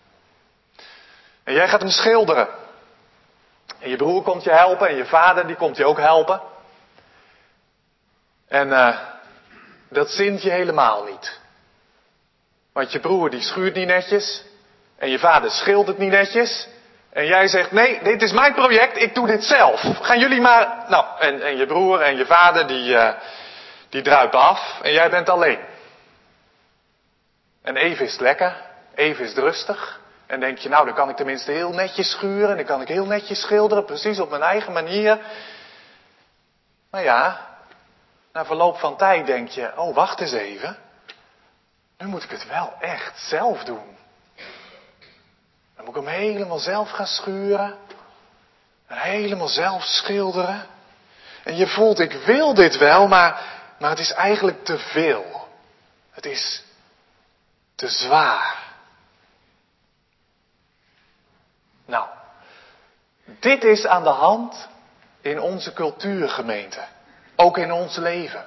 En jij gaat hem schilderen. En je broer komt je helpen en je vader die komt je ook helpen. En uh, dat zint je helemaal niet. Want je broer die schuurt niet netjes. En je vader schildert niet netjes. En jij zegt, nee, dit is mijn project, ik doe dit zelf. Gaan jullie maar... Nou, en, en je broer en je vader die, uh, die druipen af. En jij bent alleen. En even is het lekker, even is het rustig. En denk je, nou dan kan ik tenminste heel netjes schuren en dan kan ik heel netjes schilderen, precies op mijn eigen manier. Maar ja, na verloop van tijd denk je, oh wacht eens even. Nu moet ik het wel echt zelf doen. Dan moet ik hem helemaal zelf gaan schuren. En helemaal zelf schilderen. En je voelt, ik wil dit wel, maar, maar het is eigenlijk te veel. Het is te zwaar. Nou, dit is aan de hand in onze cultuurgemeente. Ook in ons leven.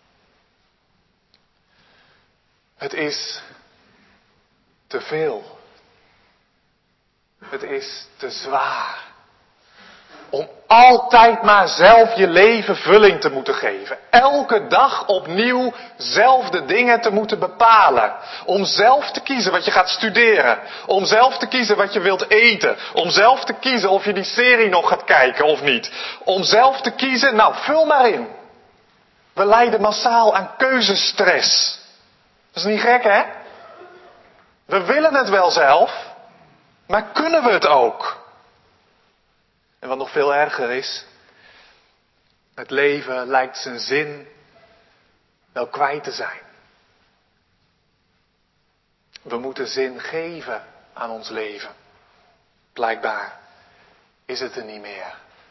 Het is te veel. Het is te zwaar. Om altijd maar zelf je leven vulling te moeten geven. Elke dag opnieuw zelf de dingen te moeten bepalen. Om zelf te kiezen wat je gaat studeren. Om zelf te kiezen wat je wilt eten. Om zelf te kiezen of je die serie nog gaat kijken of niet. Om zelf te kiezen, nou vul maar in. We lijden massaal aan keuzestress. Dat is niet gek, hè? We willen het wel zelf, maar kunnen we het ook? En wat nog veel erger is, het leven lijkt zijn zin wel kwijt te zijn. We moeten zin geven aan ons leven. Blijkbaar is het er niet meer.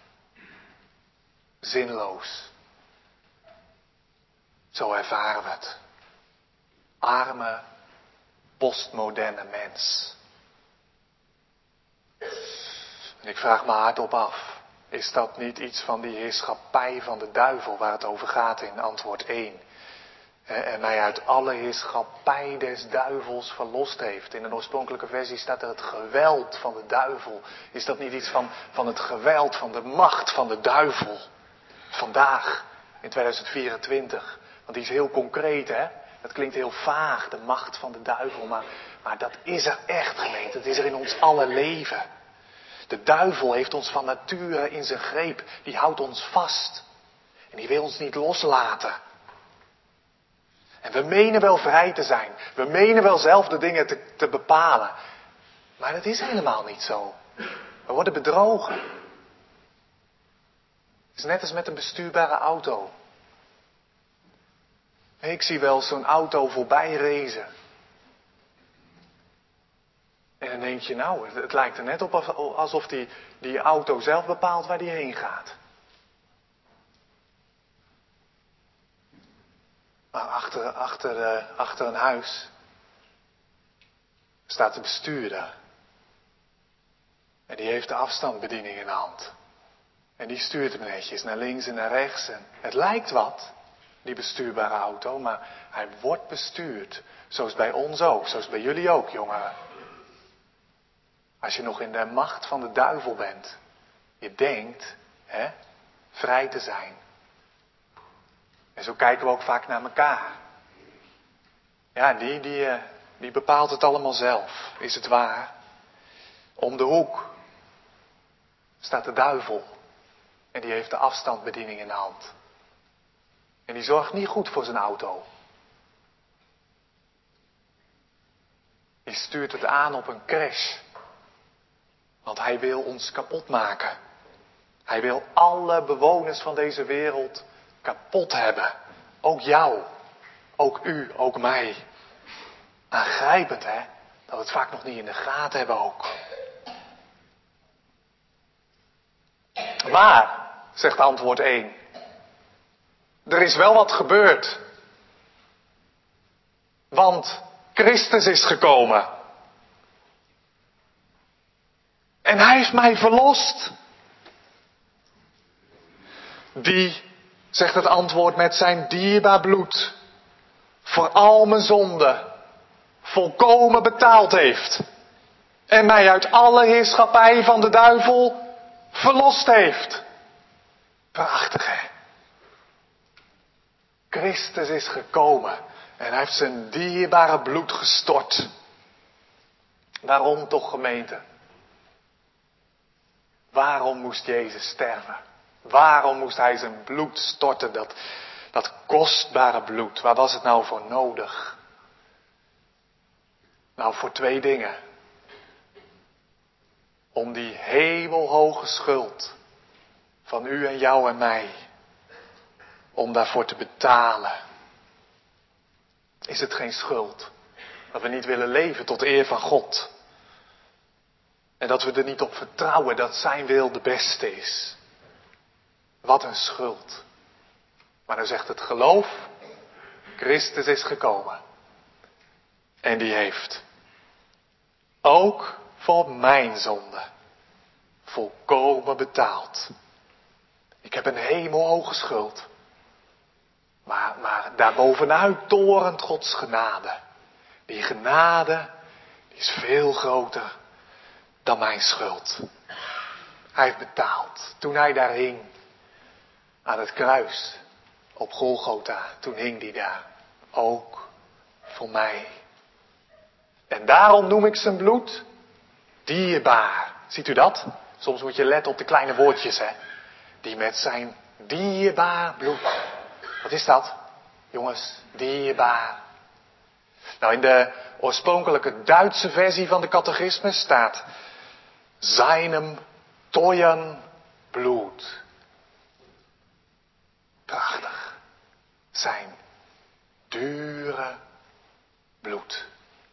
Zinloos. Zo ervaren we het. Arme, postmoderne mens. En ik vraag me hardop af, is dat niet iets van die heerschappij van de duivel waar het over gaat in antwoord één? En mij uit alle heerschappij des duivels verlost heeft. In de oorspronkelijke versie staat er het geweld van de duivel. Is dat niet iets van, van het geweld, van de macht van de duivel? Vandaag, in tweeduizend vierentwintig. Want die is heel concreet, hè? Dat klinkt heel vaag, de macht van de duivel. Maar, maar dat is er echt, gemeente. Het is er in ons alle leven. De duivel heeft ons van nature in zijn greep. Die houdt ons vast. En die wil ons niet loslaten. En we menen wel vrij te zijn. We menen wel zelf de dingen te, te bepalen. Maar dat is helemaal niet zo. We worden bedrogen. Het is net als met een bestuurbare auto. Ik zie wel zo'n auto voorbij racen. En dan denk je, nou, het, het lijkt er net op alsof die, die auto zelf bepaalt waar die heen gaat. Maar achter, achter, uh, achter een huis staat de bestuurder. En die heeft de afstandsbediening in de hand. En die stuurt hem netjes naar links en naar rechts. En het lijkt wat, die bestuurbare auto, maar hij wordt bestuurd. Zoals bij ons ook, zoals bij jullie ook, jongeren. Als je nog in de macht van de duivel bent. Je denkt, hè, vrij te zijn. En zo kijken we ook vaak naar elkaar. Ja, die, die, die bepaalt het allemaal zelf. Is het waar? Om de hoek staat de duivel. En die heeft de afstandsbediening in de hand. En die zorgt niet goed voor zijn auto. Die stuurt het aan op een crash. Want hij wil ons kapot maken. Hij wil alle bewoners van deze wereld kapot hebben. Ook jou. Ook u. Ook mij. Aangrijpend, hè? Dat we het vaak nog niet in de gaten hebben ook. Maar, zegt antwoord één. Er is wel wat gebeurd. Want Christus is gekomen. En hij heeft mij verlost. Die, zegt het antwoord, met zijn dierbaar bloed voor al mijn zonden volkomen betaald heeft. En mij uit alle heerschappij van de duivel verlost heeft. Prachtig, hè? Christus is gekomen en hij heeft zijn dierbare bloed gestort. Waarom toch, gemeente? Waarom moest Jezus sterven? Waarom moest hij zijn bloed storten? Dat, dat kostbare bloed. Waar was het nou voor nodig? Nou, voor twee dingen. Om die hemelhoge schuld van u en jou en mij, om daarvoor te betalen. Is het geen schuld dat we niet willen leven tot eer van God? En dat we er niet op vertrouwen dat zijn wil de beste is. Wat een schuld. Maar dan zegt het geloof, Christus is gekomen. En die heeft ook voor mijn zonde volkomen betaald. Ik heb een hemelhoge schuld. Maar, maar daarbovenuit torent Gods genade. Die genade die is veel groter dan mijn schuld. Hij heeft betaald. Toen hij daar hing aan het kruis op Golgotha, toen hing hij daar. Ook voor mij. En daarom noem ik zijn bloed dierbaar. Ziet u dat? Soms moet je letten op de kleine woordjes, hè. Die met zijn dierbaar bloed. Wat is dat? Jongens, dierbaar. Nou, in de oorspronkelijke Duitse versie van de catechismus staat seinem teuren Blut. Prachtig. Zijn dure bloed.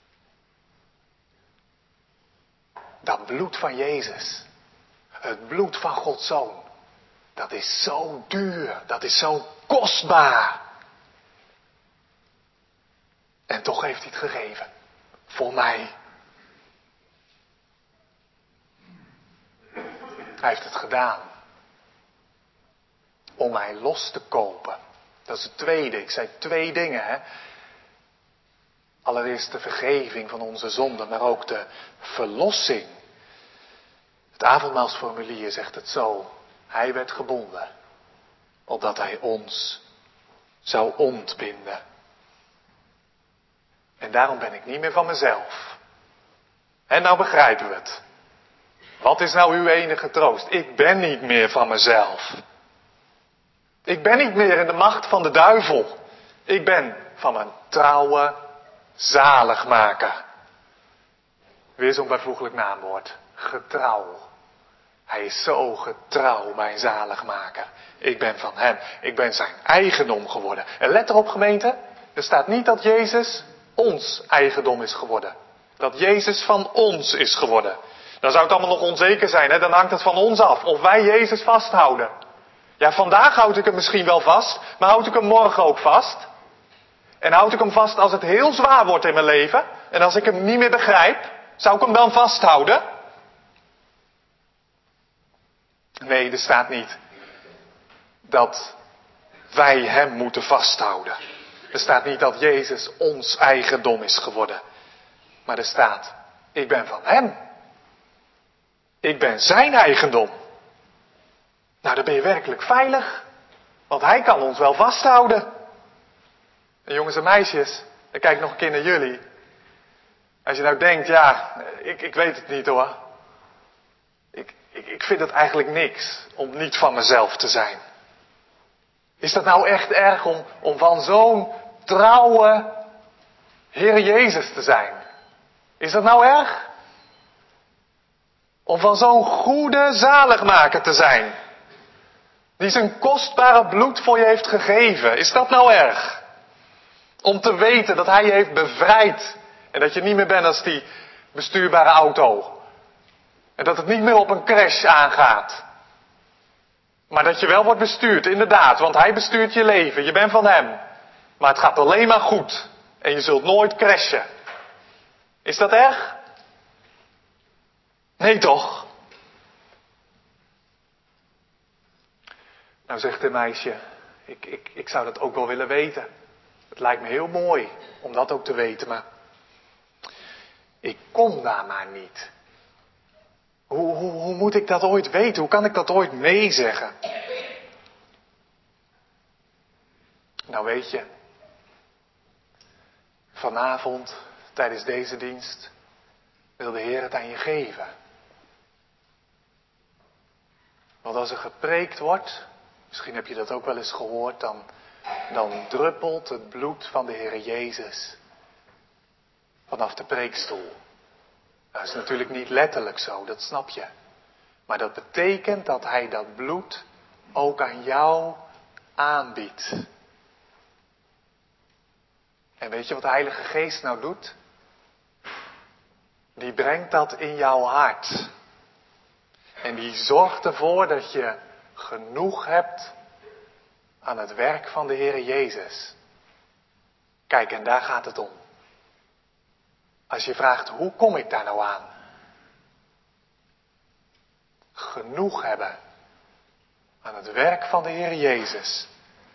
Dat bloed van Jezus. Het bloed van Gods Zoon. Dat is zo duur. Dat is zo kostbaar. En toch heeft hij het gegeven. Voor mij. Hij heeft het gedaan. Om mij los te kopen. Dat is het tweede. Ik zei twee dingen, hè. Allereerst de vergeving van onze zonden, maar ook de verlossing. Het avondmaalsformulier zegt het zo. Hij werd gebonden, opdat hij ons zou ontbinden. En daarom ben ik niet meer van mezelf. En nou begrijpen we het. Wat is nou uw enige troost? Ik ben niet meer van mezelf. Ik ben niet meer in de macht van de duivel. Ik ben van een trouwe zaligmaker. Weer zo'n bijvoeglijk naamwoord. Getrouw. Hij is zo getrouw, mijn zaligmaker. Ik ben van hem. Ik ben zijn eigendom geworden. En let erop, gemeente. Er staat niet dat Jezus ons eigendom is geworden. Dat Jezus van ons is geworden. Dan zou het allemaal nog onzeker zijn. Hè? Dan hangt het van ons af. Of wij Jezus vasthouden. Ja, vandaag houd ik hem misschien wel vast. Maar houd ik hem morgen ook vast? En houd ik hem vast als het heel zwaar wordt in mijn leven? En als ik hem niet meer begrijp? Zou ik hem dan vasthouden? Nee, er staat niet dat wij hem moeten vasthouden. Er staat niet dat Jezus ons eigendom is geworden. Maar er staat, ik ben van hem. Ik ben zijn eigendom. Nou, dan ben je werkelijk veilig. Want hij kan ons wel vasthouden. En jongens en meisjes, ik kijk nog een keer naar jullie. Als je nou denkt, ja, ik, ik weet het niet hoor. Ik, ik, ik vind het eigenlijk niks om niet van mezelf te zijn. Is dat nou echt erg om, om van zo'n trouwe Heer Jezus te zijn? Is dat nou erg? Om van zo'n goede zaligmaker te zijn. Die zijn kostbare bloed voor je heeft gegeven. Is dat nou erg? Om te weten dat hij je heeft bevrijd. En dat je niet meer bent als die bestuurbare auto. En dat het niet meer op een crash aangaat. Maar dat je wel wordt bestuurd, inderdaad. Want hij bestuurt je leven. Je bent van hem. Maar het gaat alleen maar goed. En je zult nooit crashen. Is dat erg? Nee toch? Nou zegt de meisje, ik, ik, ik zou dat ook wel willen weten. Het lijkt me heel mooi om dat ook te weten, maar ik kom daar maar niet. Hoe, hoe, hoe moet ik dat ooit weten? Hoe kan ik dat ooit meezeggen? Nou weet je, vanavond tijdens deze dienst wil de Heer het aan je geven. Want als er gepreekt wordt, misschien heb je dat ook wel eens gehoord, dan, dan druppelt het bloed van de Heer Jezus vanaf de preekstoel. Dat is natuurlijk niet letterlijk zo, dat snap je. Maar dat betekent dat hij dat bloed ook aan jou aanbiedt. En weet je wat de Heilige Geest nou doet? Die brengt dat in jouw hart. En die zorgt ervoor dat je genoeg hebt aan het werk van de Heere Jezus. Kijk, en daar gaat het om. Als je vraagt, hoe kom ik daar nou aan? Genoeg hebben aan het werk van de Heer Jezus.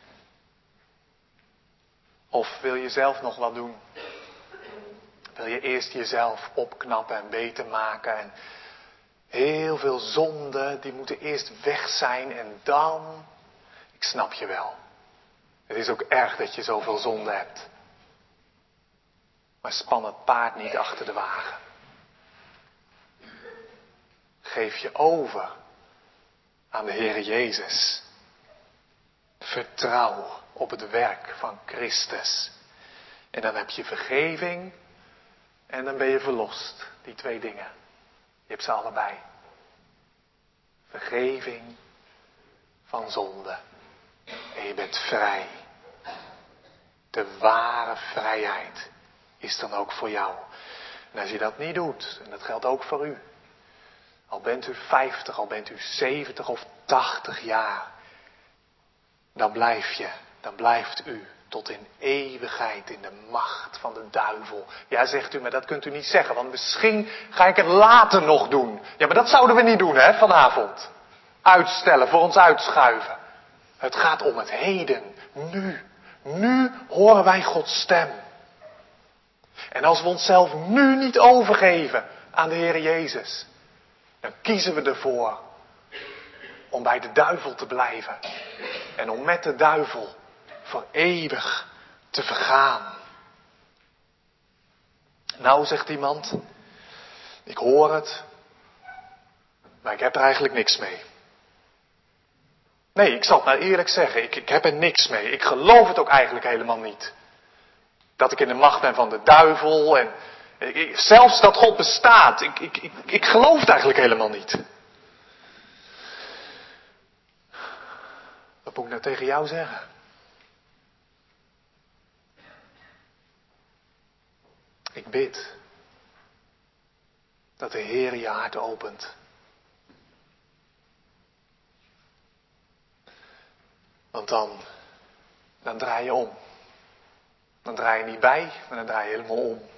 Of wil je zelf nog wat doen? Wil je eerst jezelf opknappen en beter maken? En heel veel zonden, die moeten eerst weg zijn en dan... Ik snap je wel. Het is ook erg dat je zoveel zonde hebt. Maar span het paard niet achter de wagen. Geef je over aan de Heere Jezus. Vertrouw op het werk van Christus. En dan heb je vergeving en dan ben je verlost. Die twee dingen. Je hebt ze allebei. Vergeving van zonde. En je bent vrij. De ware vrijheid is dan ook voor jou. En als je dat niet doet, en dat geldt ook voor u. Al bent u vijftig, al bent u zeventig of tachtig jaar. Dan blijf je, dan blijft u tot in eeuwigheid in de macht van de duivel. Ja, zegt u, maar dat kunt u niet zeggen, want misschien ga ik het later nog doen. Ja, maar dat zouden we niet doen, hè, vanavond. Uitstellen, voor ons uitschuiven. Het gaat om het heden, nu. Nu horen wij Gods stem. En als we onszelf nu niet overgeven aan de Heer Jezus, dan kiezen we ervoor om bij de duivel te blijven. En om met de duivel voor eeuwig te vergaan. Nou, zegt iemand, ik hoor het, maar ik heb er eigenlijk niks mee. Nee, ik zal het nou eerlijk zeggen, ik, ik heb er niks mee. Ik geloof het ook eigenlijk helemaal niet. Dat ik in de macht ben van de duivel en ik, zelfs dat God bestaat. Ik, ik, ik, ik geloof het eigenlijk helemaal niet. Wat moet ik nou tegen jou zeggen? Ik bid dat de Heer je hart opent. Want dan, dan draai je om. Dan draai je niet bij, maar dan draai je helemaal om.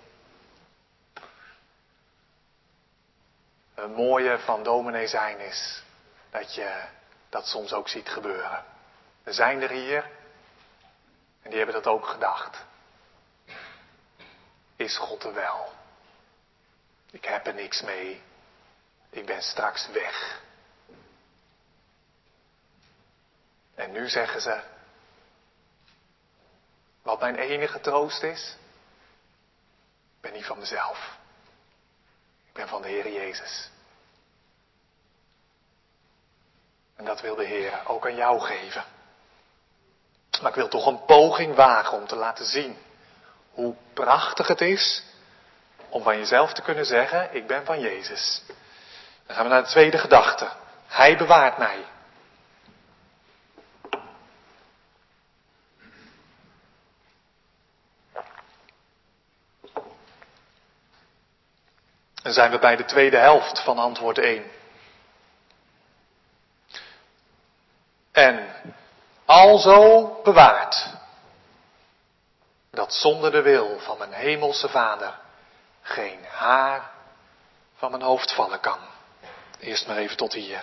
Het mooie van dominee zijn is dat je dat soms ook ziet gebeuren. Er zijn er hier en die hebben dat ook gedacht. Is God er wel? Ik heb er niks mee. Ik ben straks weg. En nu zeggen ze, wat mijn enige troost is, ik ben niet van mezelf. Ik ben van de Heer Jezus. En dat wil de Heer ook aan jou geven. Maar ik wil toch een poging wagen om te laten zien hoe prachtig het is om van jezelf te kunnen zeggen, ik ben van Jezus. Dan gaan we naar de tweede gedachte. Hij bewaart mij. Dan zijn we bij de tweede helft van antwoord één. En alzo bewaart, dat zonder de wil van mijn hemelse Vader geen haar van mijn hoofd vallen kan. Eerst maar even tot hier.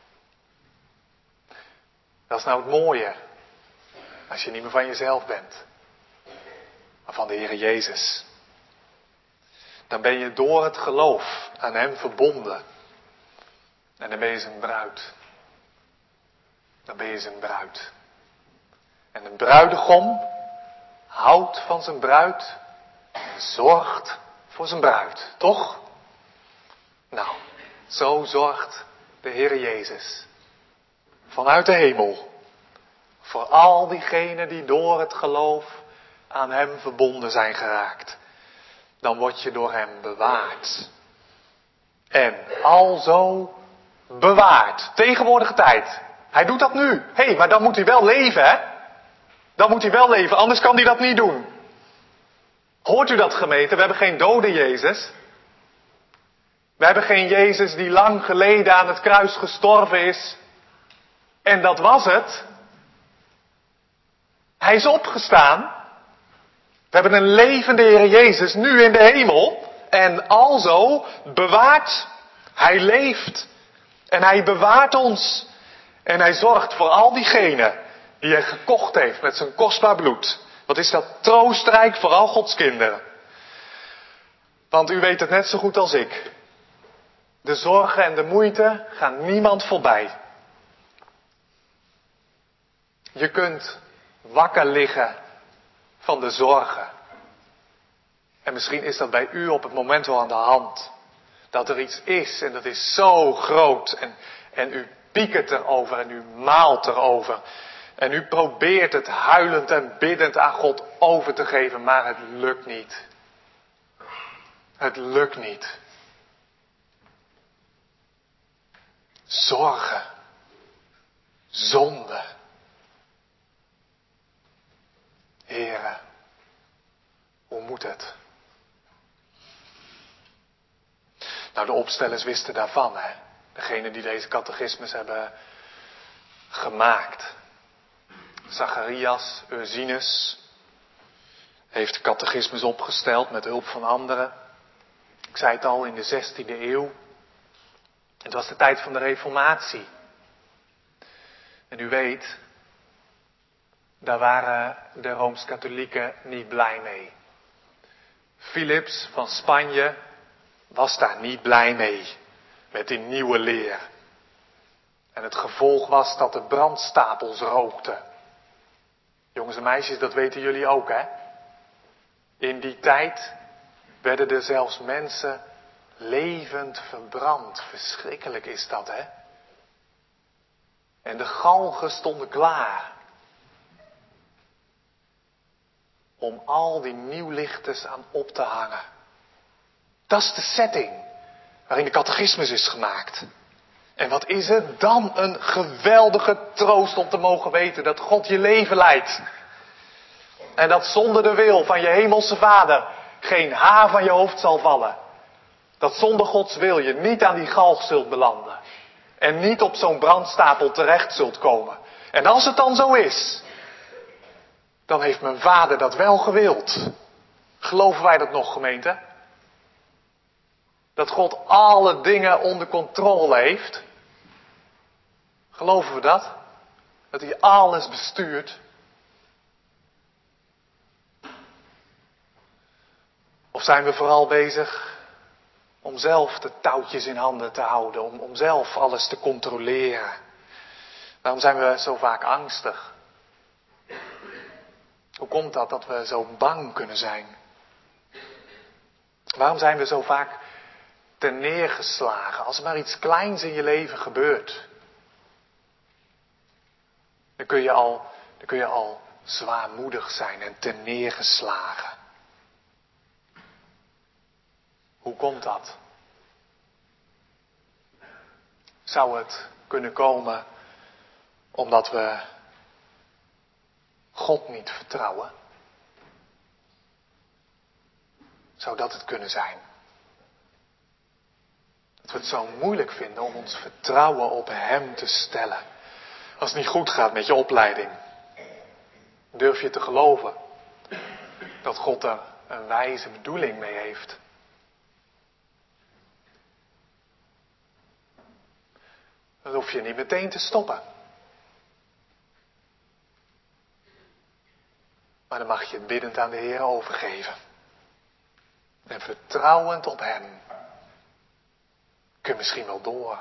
Dat is nou het mooie, als je niet meer van jezelf bent, maar van de Heer Jezus. Dan ben je door het geloof aan Hem verbonden. En dan ben je zijn bruid. Dan ben je zijn bruid. En een bruidegom houdt van zijn bruid en zorgt voor zijn bruid, toch? Nou, zo zorgt de Heer Jezus vanuit de hemel voor al diegenen die door het geloof aan Hem verbonden zijn geraakt. dan word je door hem bewaard. En alzo bewaard. Tegenwoordige tijd. Hij doet dat nu. Hé, hey, maar dan moet hij wel leven, hè? Dan moet hij wel leven, anders kan hij dat niet doen. Hoort u dat, gemeente? We hebben geen dode Jezus. We hebben geen Jezus die lang geleden aan het kruis gestorven is. En dat was het. Hij is opgestaan. We hebben een levende Heer Jezus nu in de hemel. En alzo bewaart. Hij leeft. En hij bewaart ons. En hij zorgt voor al diegenen die hij gekocht heeft met zijn kostbaar bloed. Wat is dat troostrijk voor al Gods kinderen. Want u weet het net zo goed als ik. De zorgen en de moeite gaan niemand voorbij. Je kunt wakker liggen van de zorgen. En misschien is dat bij u op het moment wel aan de hand. Dat er iets is en dat is zo groot. En, en u piekert erover en u maalt erover. En u probeert het huilend en biddend aan God over te geven, maar het lukt niet. Het lukt niet. Zorgen. Zonde. Here, hoe moet het? Nou, de opstellers wisten daarvan, hè. Degene die deze catechismus hebben gemaakt. Zacharias Ursinus heeft de catechismus opgesteld met hulp van anderen. Ik zei het al, in de zestiende eeuw. Het was de tijd van de Reformatie. En u weet, daar waren de Rooms-Katholieken niet blij mee. Philips van Spanje was daar niet blij mee met die nieuwe leer. En het gevolg was dat de brandstapels rookten. Jongens en meisjes, dat weten jullie ook, hè? In die tijd werden er zelfs mensen levend verbrand. Verschrikkelijk is dat, hè? En de galgen stonden klaar om al die nieuwlichters aan op te hangen. Dat is de setting waarin de catechismus is gemaakt. En wat is het dan een geweldige troost om te mogen weten dat God je leven leidt. En dat zonder de wil van je hemelse Vader geen haar van je hoofd zal vallen. Dat zonder Gods wil je niet aan die galg zult belanden. En niet op zo'n brandstapel terecht zult komen. En als het dan zo is, dan heeft mijn Vader dat wel gewild. Geloven wij dat nog, gemeente? Dat God alle dingen onder controle heeft. Geloven we dat? Dat hij alles bestuurt. Of zijn we vooral bezig om zelf de touwtjes in handen te houden, om, om zelf alles te controleren? Waarom zijn we zo vaak angstig? Hoe komt dat dat we zo bang kunnen zijn? Waarom zijn we zo vaak ten neergeslagen als er maar iets kleins in je leven gebeurt? Dan kun je al, dan kun je al zwaarmoedig zijn en ten neergeslagen. Hoe komt dat? Zou het kunnen komen omdat we God niet vertrouwen? Zou dat het kunnen zijn? Dat we het zo moeilijk vinden om ons vertrouwen op Hem te stellen. Als het niet goed gaat met je opleiding, durf je te geloven dat God er een wijze bedoeling mee heeft. Dan hoef je niet meteen te stoppen. Maar dan mag je het biddend aan de Heer overgeven. En vertrouwend op Hem. Kun je misschien wel door.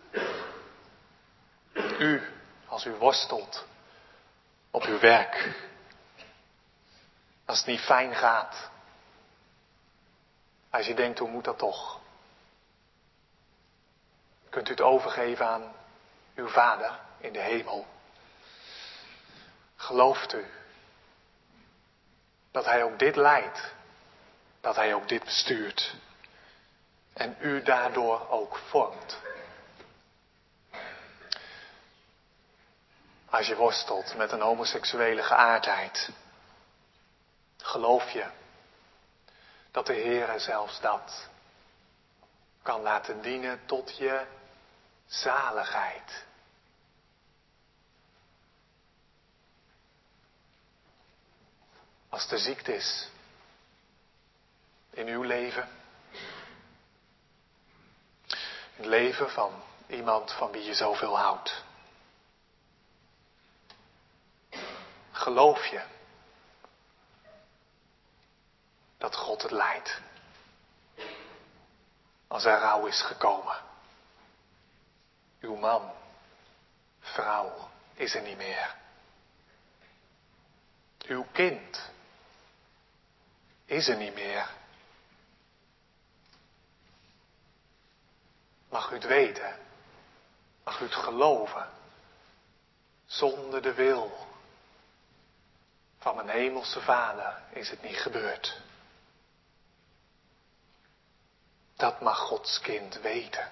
U, als u worstelt op uw werk. Als het niet fijn gaat. Als je denkt, hoe moet dat toch? Kunt u het overgeven aan uw Vader in de hemel. Gelooft u dat Hij ook dit leidt dat hij ook dit bestuurt. En u daardoor ook vormt. Als je worstelt met een homoseksuele geaardheid, geloof je dat de Heere zelfs dat kan laten dienen tot je zaligheid. Als er ziekte is in uw leven, het leven van iemand van wie je zoveel houdt, geloof je dat God het leidt als er rouw is gekomen? Uw man, vrouw is er niet meer. Uw kind is er niet meer. Mag u het weten? Mag u het geloven? Zonder de wil van mijn hemelse Vader is het niet gebeurd. Dat mag Gods kind weten.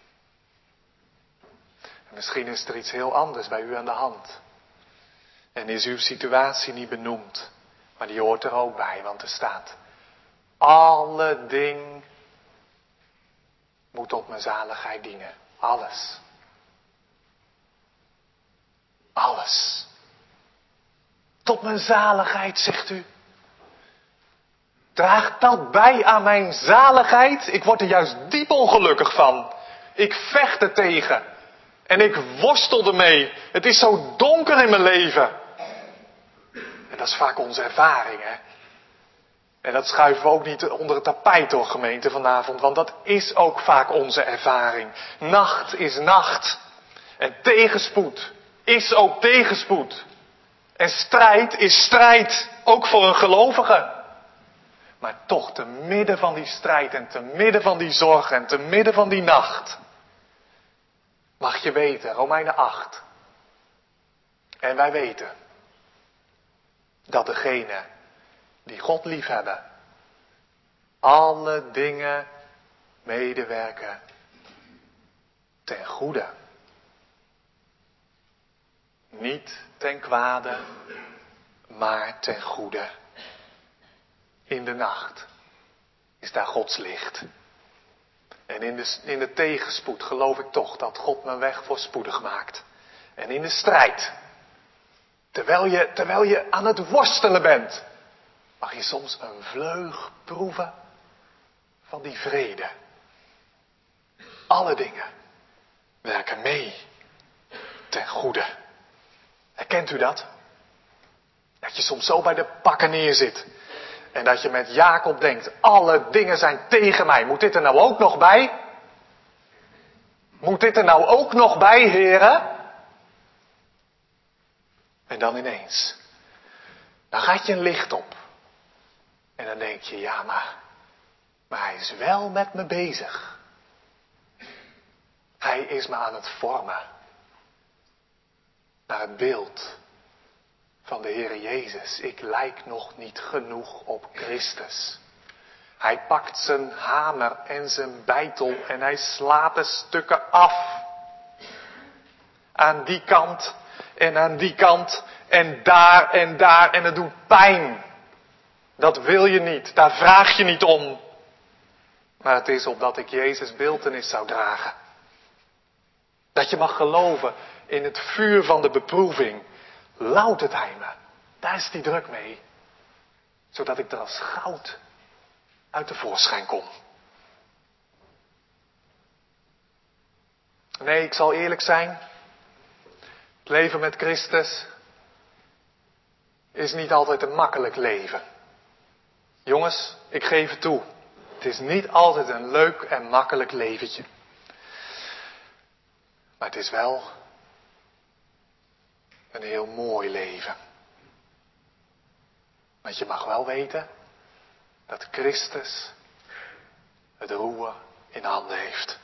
En misschien is er iets heel anders bij u aan de hand. En is uw situatie niet benoemd. Maar die hoort er ook bij, want er staat: alle ding moet tot mijn zaligheid dienen. Alles. Alles. Tot mijn zaligheid, zegt u. Draagt dat bij aan mijn zaligheid? Ik word er juist diep ongelukkig van. Ik vecht er tegen. En ik worstel ermee. Het is zo donker in mijn leven. En dat is vaak onze ervaring, hè. En dat schuiven we ook niet onder het tapijt door, gemeente, vanavond. Want dat is ook vaak onze ervaring. Nacht is nacht. En tegenspoed is ook tegenspoed. En strijd is strijd. Ook voor een gelovige. Maar toch, te midden van die strijd en te midden van die zorg en te midden van die nacht, mag je weten, Romeinen acht. En wij weten dat degenen die God liefhebben, alle dingen medewerken ten goede. Niet ten kwade, maar ten goede. In de nacht is daar Gods licht. En in de, in de tegenspoed geloof ik toch dat God mijn weg voorspoedig maakt. En in de strijd, terwijl je, terwijl je aan het worstelen bent, mag je soms een vleug proeven van die vrede. Alle dingen werken mee ten goede. Herkent u dat? Dat je soms zo bij de pakken neerzit. En dat je met Jacob denkt, alle dingen zijn tegen mij. Moet dit er nou ook nog bij? Moet dit er nou ook nog bij, heren? En dan ineens, dan gaat je een licht op. En dan denk je, ja maar, maar hij is wel met me bezig. Hij is me aan het vormen. Naar het beeld van de Heere Jezus. Ik lijk nog niet genoeg op Christus. Hij pakt zijn hamer en zijn beitel en hij slaat de stukken af. Aan die kant en aan die kant en daar en daar en het doet pijn. Dat wil je niet, daar vraag je niet om. Maar het is opdat ik Jezus beeltenis zou dragen. Dat je mag geloven in het vuur van de beproeving. Loutert hij me. Daar is hij druk mee. Zodat ik er als goud uit de voorschijn kom. Nee, ik zal eerlijk zijn. Het leven met Christus is niet altijd een makkelijk leven. Jongens, ik geef het toe. Het is niet altijd een leuk en makkelijk leventje. Maar het is wel een heel mooi leven. Want je mag wel weten dat Christus het roer in handen heeft.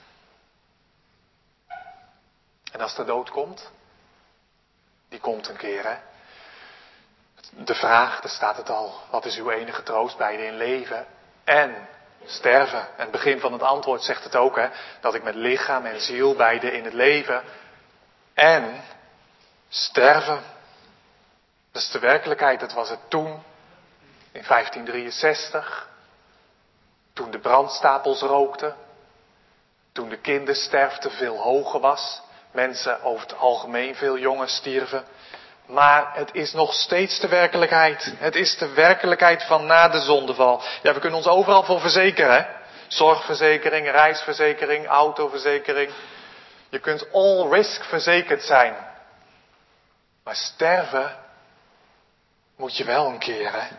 En als de dood komt, die komt een keer, hè. De vraag, daar staat het al, wat is uw enige troost beide in leven en sterven. En het begin van het antwoord zegt het ook, hè, dat ik met lichaam en ziel beide in het leven en sterven. Dat is de werkelijkheid, dat was het toen, in vijftien drieënzestig, toen de brandstapels rookten, toen de kindersterfte veel hoger was, mensen over het algemeen veel jonger stierven. Maar het is nog steeds de werkelijkheid. Het is de werkelijkheid van na de zondeval. Ja, we kunnen ons overal voor verzekeren, hè? Zorgverzekering, reisverzekering, autoverzekering. Je kunt all risk verzekerd zijn. Maar sterven moet je wel een keer, hè?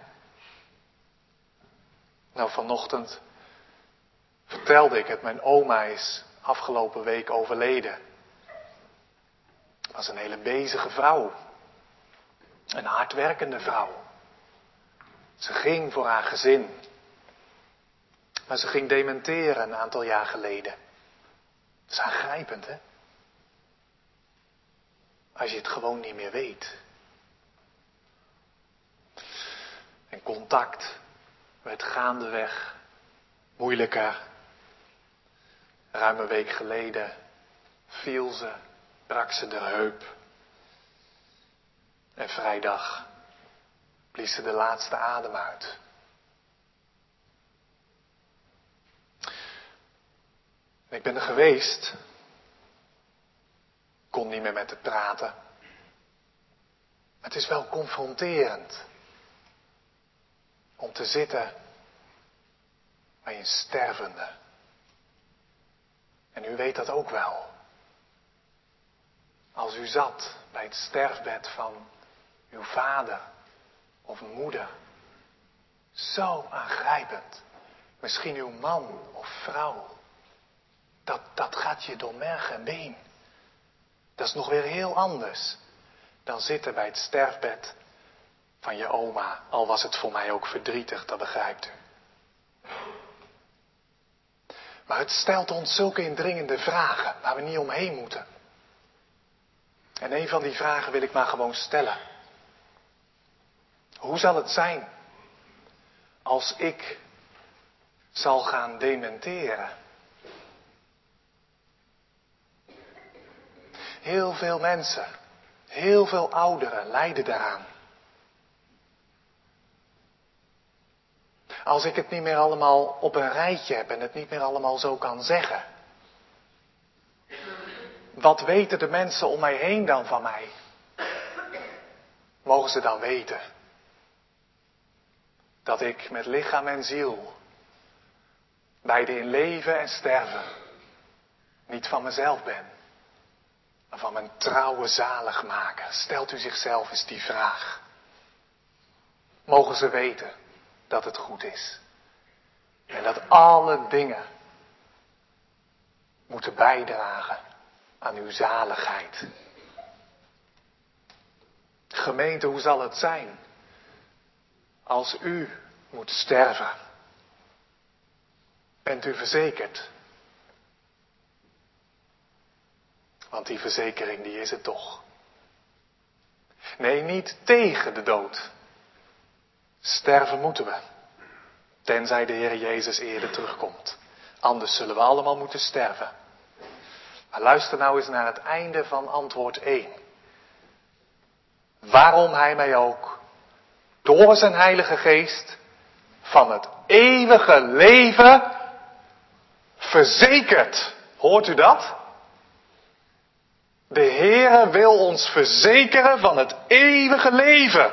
Nou, vanochtend vertelde ik het. Mijn oma is afgelopen week overleden. Was een hele bezige vrouw. Een hardwerkende vrouw. Ze ging voor haar gezin. Maar ze ging dementeren een aantal jaar geleden. Dat is aangrijpend, hè? Als je het gewoon niet meer weet. En contact werd gaandeweg moeilijker. Ruim een week geleden viel ze, brak ze de heup. En vrijdag blies ze de laatste adem uit. En ik ben er geweest. Kon niet meer met haar praten. Maar het is wel confronterend. Om te zitten bij een stervende. En u weet dat ook wel. Als u zat bij het sterfbed van uw vader of moeder. Zo aangrijpend. Misschien uw man of vrouw. Dat, dat gaat je door merg en been. Dat is nog weer heel anders dan zitten bij het sterfbed van je oma. Al was het voor mij ook verdrietig, dat begrijpt u. Maar het stelt ons zulke indringende vragen waar we niet omheen moeten. En een van die vragen wil ik maar gewoon stellen. Hoe zal het zijn als ik zal gaan dementeren? Heel veel mensen, heel veel ouderen lijden daaraan. Als ik het niet meer allemaal op een rijtje heb en het niet meer allemaal zo kan zeggen. Wat weten de mensen om mij heen dan van mij? Mogen ze dan weten dat ik met lichaam en ziel, beide in leven en sterven, niet van mezelf ben, maar van mijn trouwe zaligmaker? Stelt u zichzelf eens die vraag. Mogen ze weten dat het goed is. En dat alle dingen moeten bijdragen aan uw zaligheid. Gemeente, hoe zal het zijn als u moet sterven? Bent u verzekerd? Want die verzekering, die is het toch. Nee, niet tegen de dood. Sterven moeten we. Tenzij de Heer Jezus eerder terugkomt. Anders zullen we allemaal moeten sterven. Maar luister nou eens naar het einde van antwoord één. Waarom Hij mij ook door zijn Heilige Geest van het eeuwige leven verzekert. Hoort u dat? De Heere wil ons verzekeren van het eeuwige leven.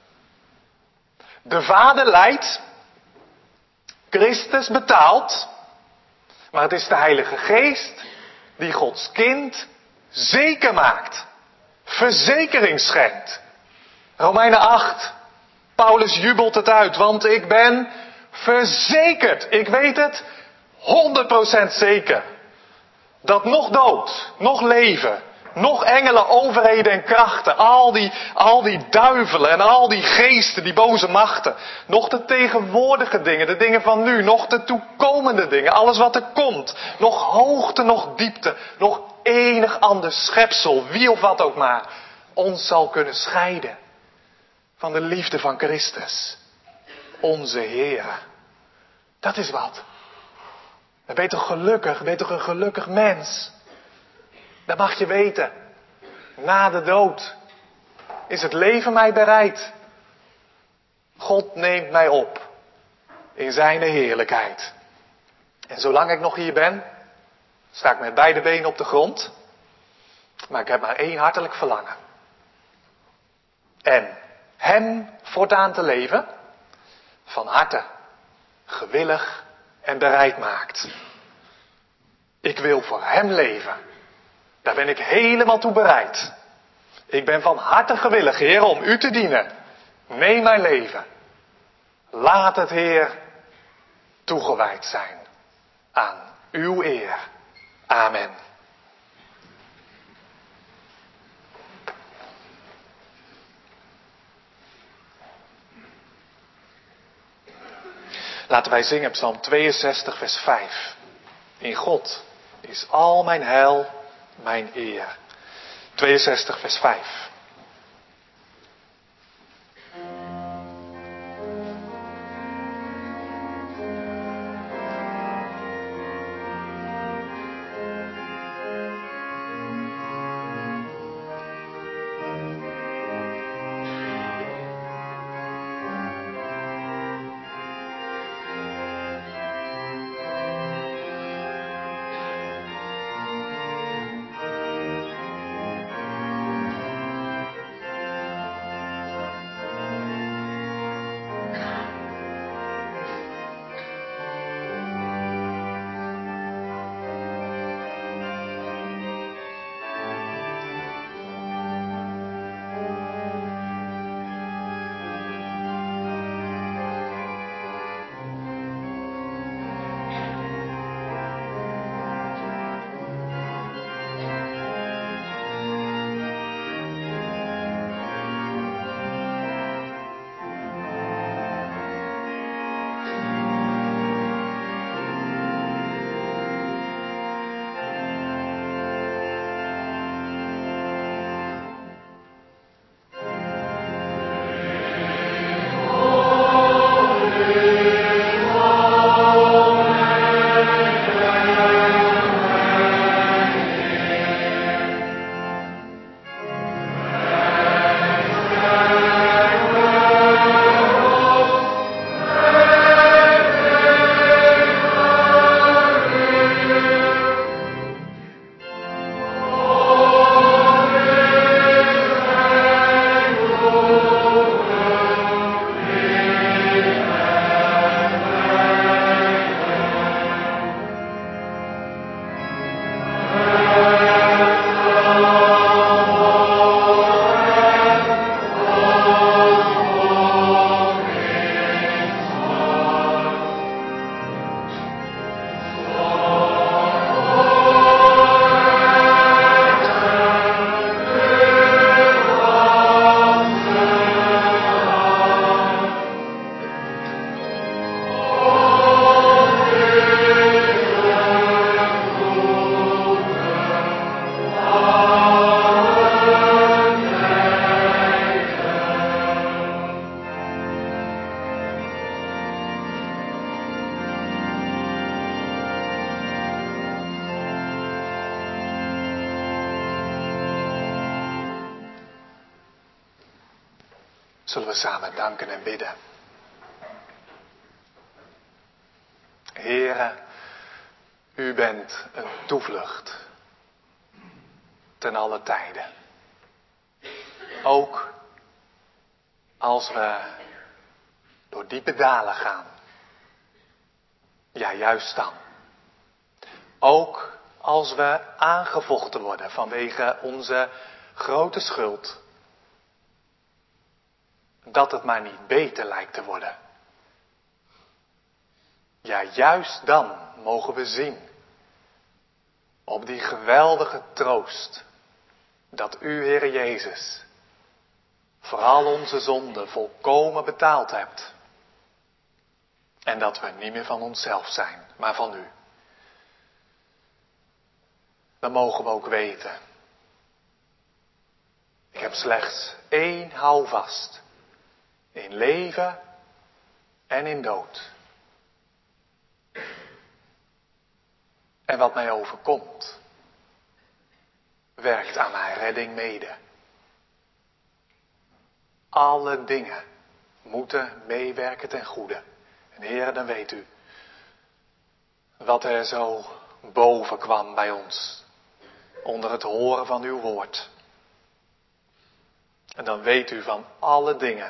De Vader leidt, Christus betaalt, maar het is de Heilige Geest die Gods kind zeker maakt. Verzekering schenkt. Romeinen acht. Paulus jubelt het uit, want ik ben verzekerd. Ik weet het honderd procent zeker. Dat nog dood, nog leven, nog engelen, overheden en krachten, al die, al die duivelen en al die geesten, die boze machten, nog de tegenwoordige dingen, de dingen van nu, nog de toekomende dingen, alles wat er komt, nog hoogte, nog diepte, nog enig ander schepsel, wie of wat ook maar, ons zal kunnen scheiden van de liefde van Christus, onze Heer. Dat is wat. Dan ben je toch gelukkig, ben je toch een gelukkig mens. Dat mag je weten. Na de dood is het leven mij bereid. God neemt mij op in zijn heerlijkheid. En zolang ik nog hier ben, sta ik met beide benen op de grond. Maar ik heb maar één hartelijk verlangen. En hem voortaan te leven, van harte, gewillig en bereid maakt. Ik wil voor hem leven. Daar ben ik helemaal toe bereid. Ik ben van harte gewillig, Heer, om u te dienen. Neem mijn leven. Laat het, Heer, toegewijd zijn aan uw eer. Amen. Laten wij zingen Psalm tweeënzestig, vers vijf. In God is al mijn heil, mijn eer. tweeënzestig, vers vijf. Zullen we samen danken en bidden. Heere, u bent een toevlucht ten alle tijden. Ook als we door diepe dalen gaan. Ja, juist dan. Ook als we aangevochten worden vanwege onze grote schuld. Dat het maar niet beter lijkt te worden. Ja, juist dan mogen we zien op die geweldige troost dat u, Heere Jezus, voor al onze zonden volkomen betaald hebt. En dat we niet meer van onszelf zijn, maar van u. Dan mogen we ook weten. Ik heb slechts één houvast. In leven en in dood. En wat mij overkomt, werkt aan mijn redding mede. Alle dingen moeten meewerken ten goede. En Heer, dan weet u wat er zo boven kwam bij ons onder het horen van uw woord. En dan weet u van alle dingen.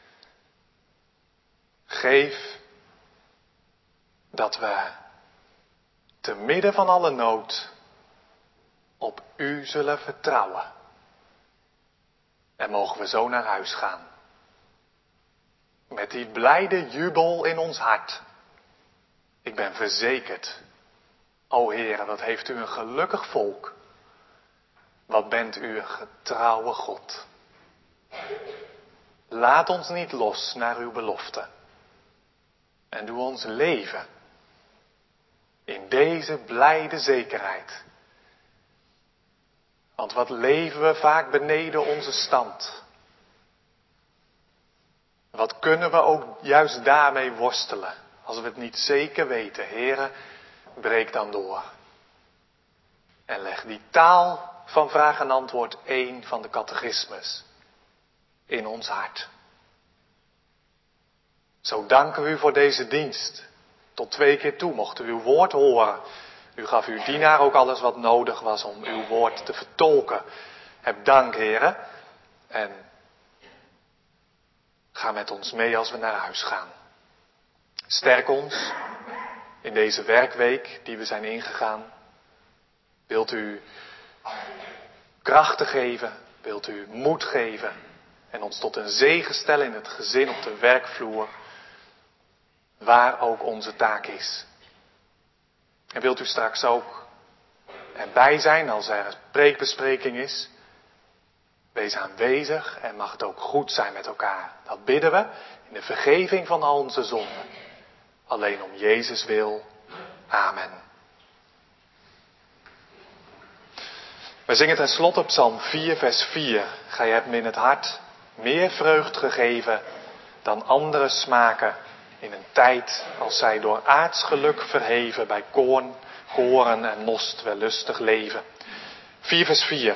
Geef dat we te midden van alle nood op u zullen vertrouwen. En mogen we zo naar huis gaan. Met die blijde jubel in ons hart. Ik ben verzekerd. O Heere, wat heeft u een gelukkig volk. Wat bent u een getrouwe God. Laat ons niet los naar uw belofte. En doe ons leven in deze blijde zekerheid. Want wat leven we vaak beneden onze stand. Wat kunnen we ook juist daarmee worstelen. Als we het niet zeker weten. Heere, breek dan door. En leg die taal van vraag en antwoord één van de catechismus in ons hart. Zo danken we u voor deze dienst. Tot twee keer toe mochten we uw woord horen. U gaf uw dienaar ook alles wat nodig was om uw woord te vertolken. Heb dank, Heere. En ga met ons mee als we naar huis gaan. Sterk ons in deze werkweek die we zijn ingegaan. Wilt u krachten geven, wilt u moed geven en ons tot een zegen stellen in het gezin op de werkvloer, waar ook onze taak is. En wilt u straks ook erbij zijn als er een preekbespreking is. Wees aanwezig en mag het ook goed zijn met elkaar. Dat bidden we in de vergeving van al onze zonden. Alleen om Jezus wil. Amen. We zingen ten slotte Psalm vier vers vier. Gij hebt me in het hart meer vreugd gegeven dan andere smaken in een tijd als zij door aards geluk verheven bij koorn, koren en most wellustig leven. vier vers vier.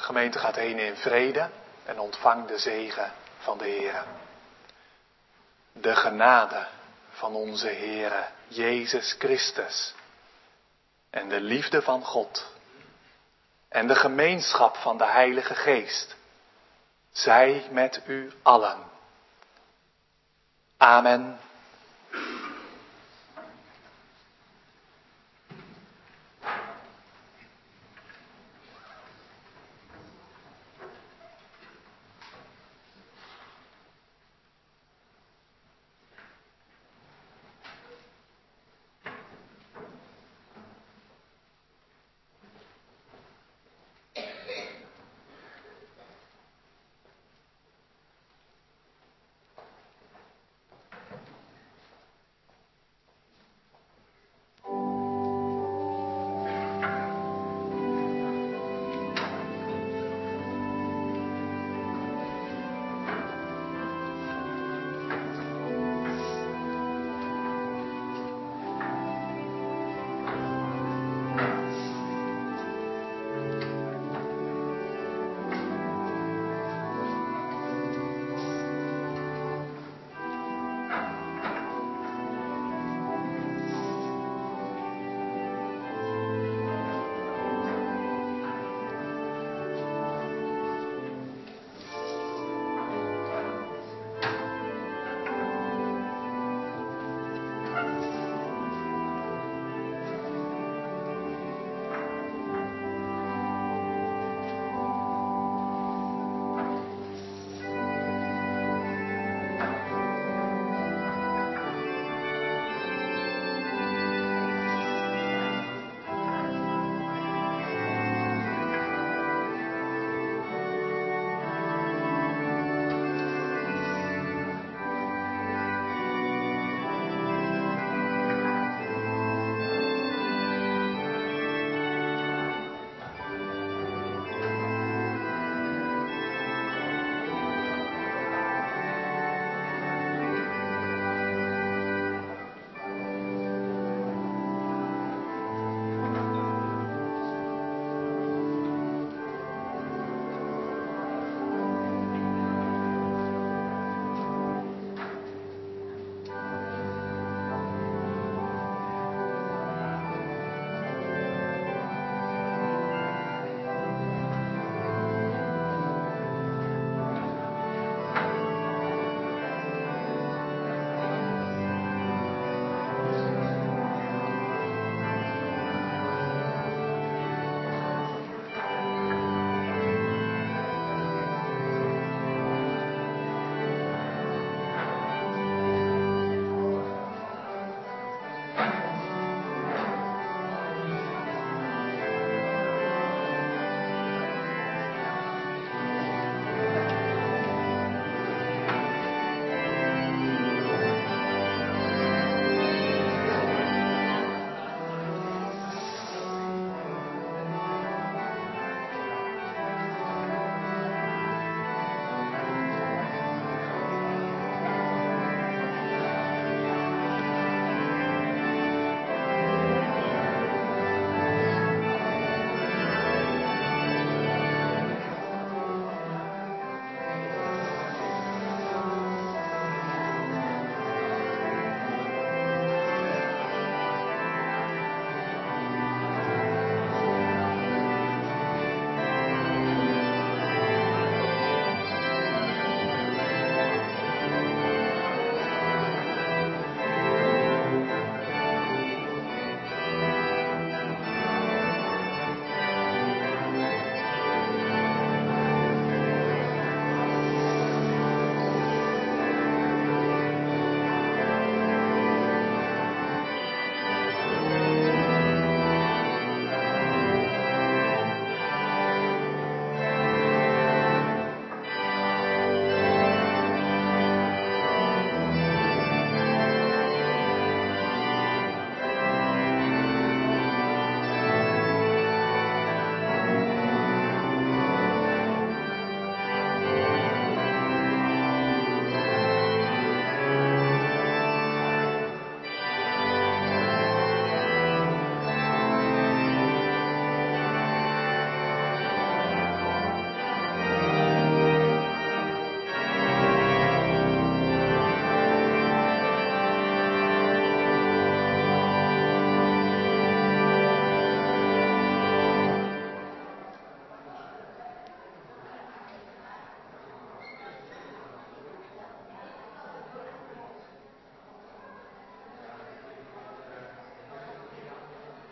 gemeente gaat heen in vrede en ontvang de zegen van de Heere. De genade van onze Heere Jezus Christus en de liefde van God en de gemeenschap van de Heilige Geest zij met u allen. Amen.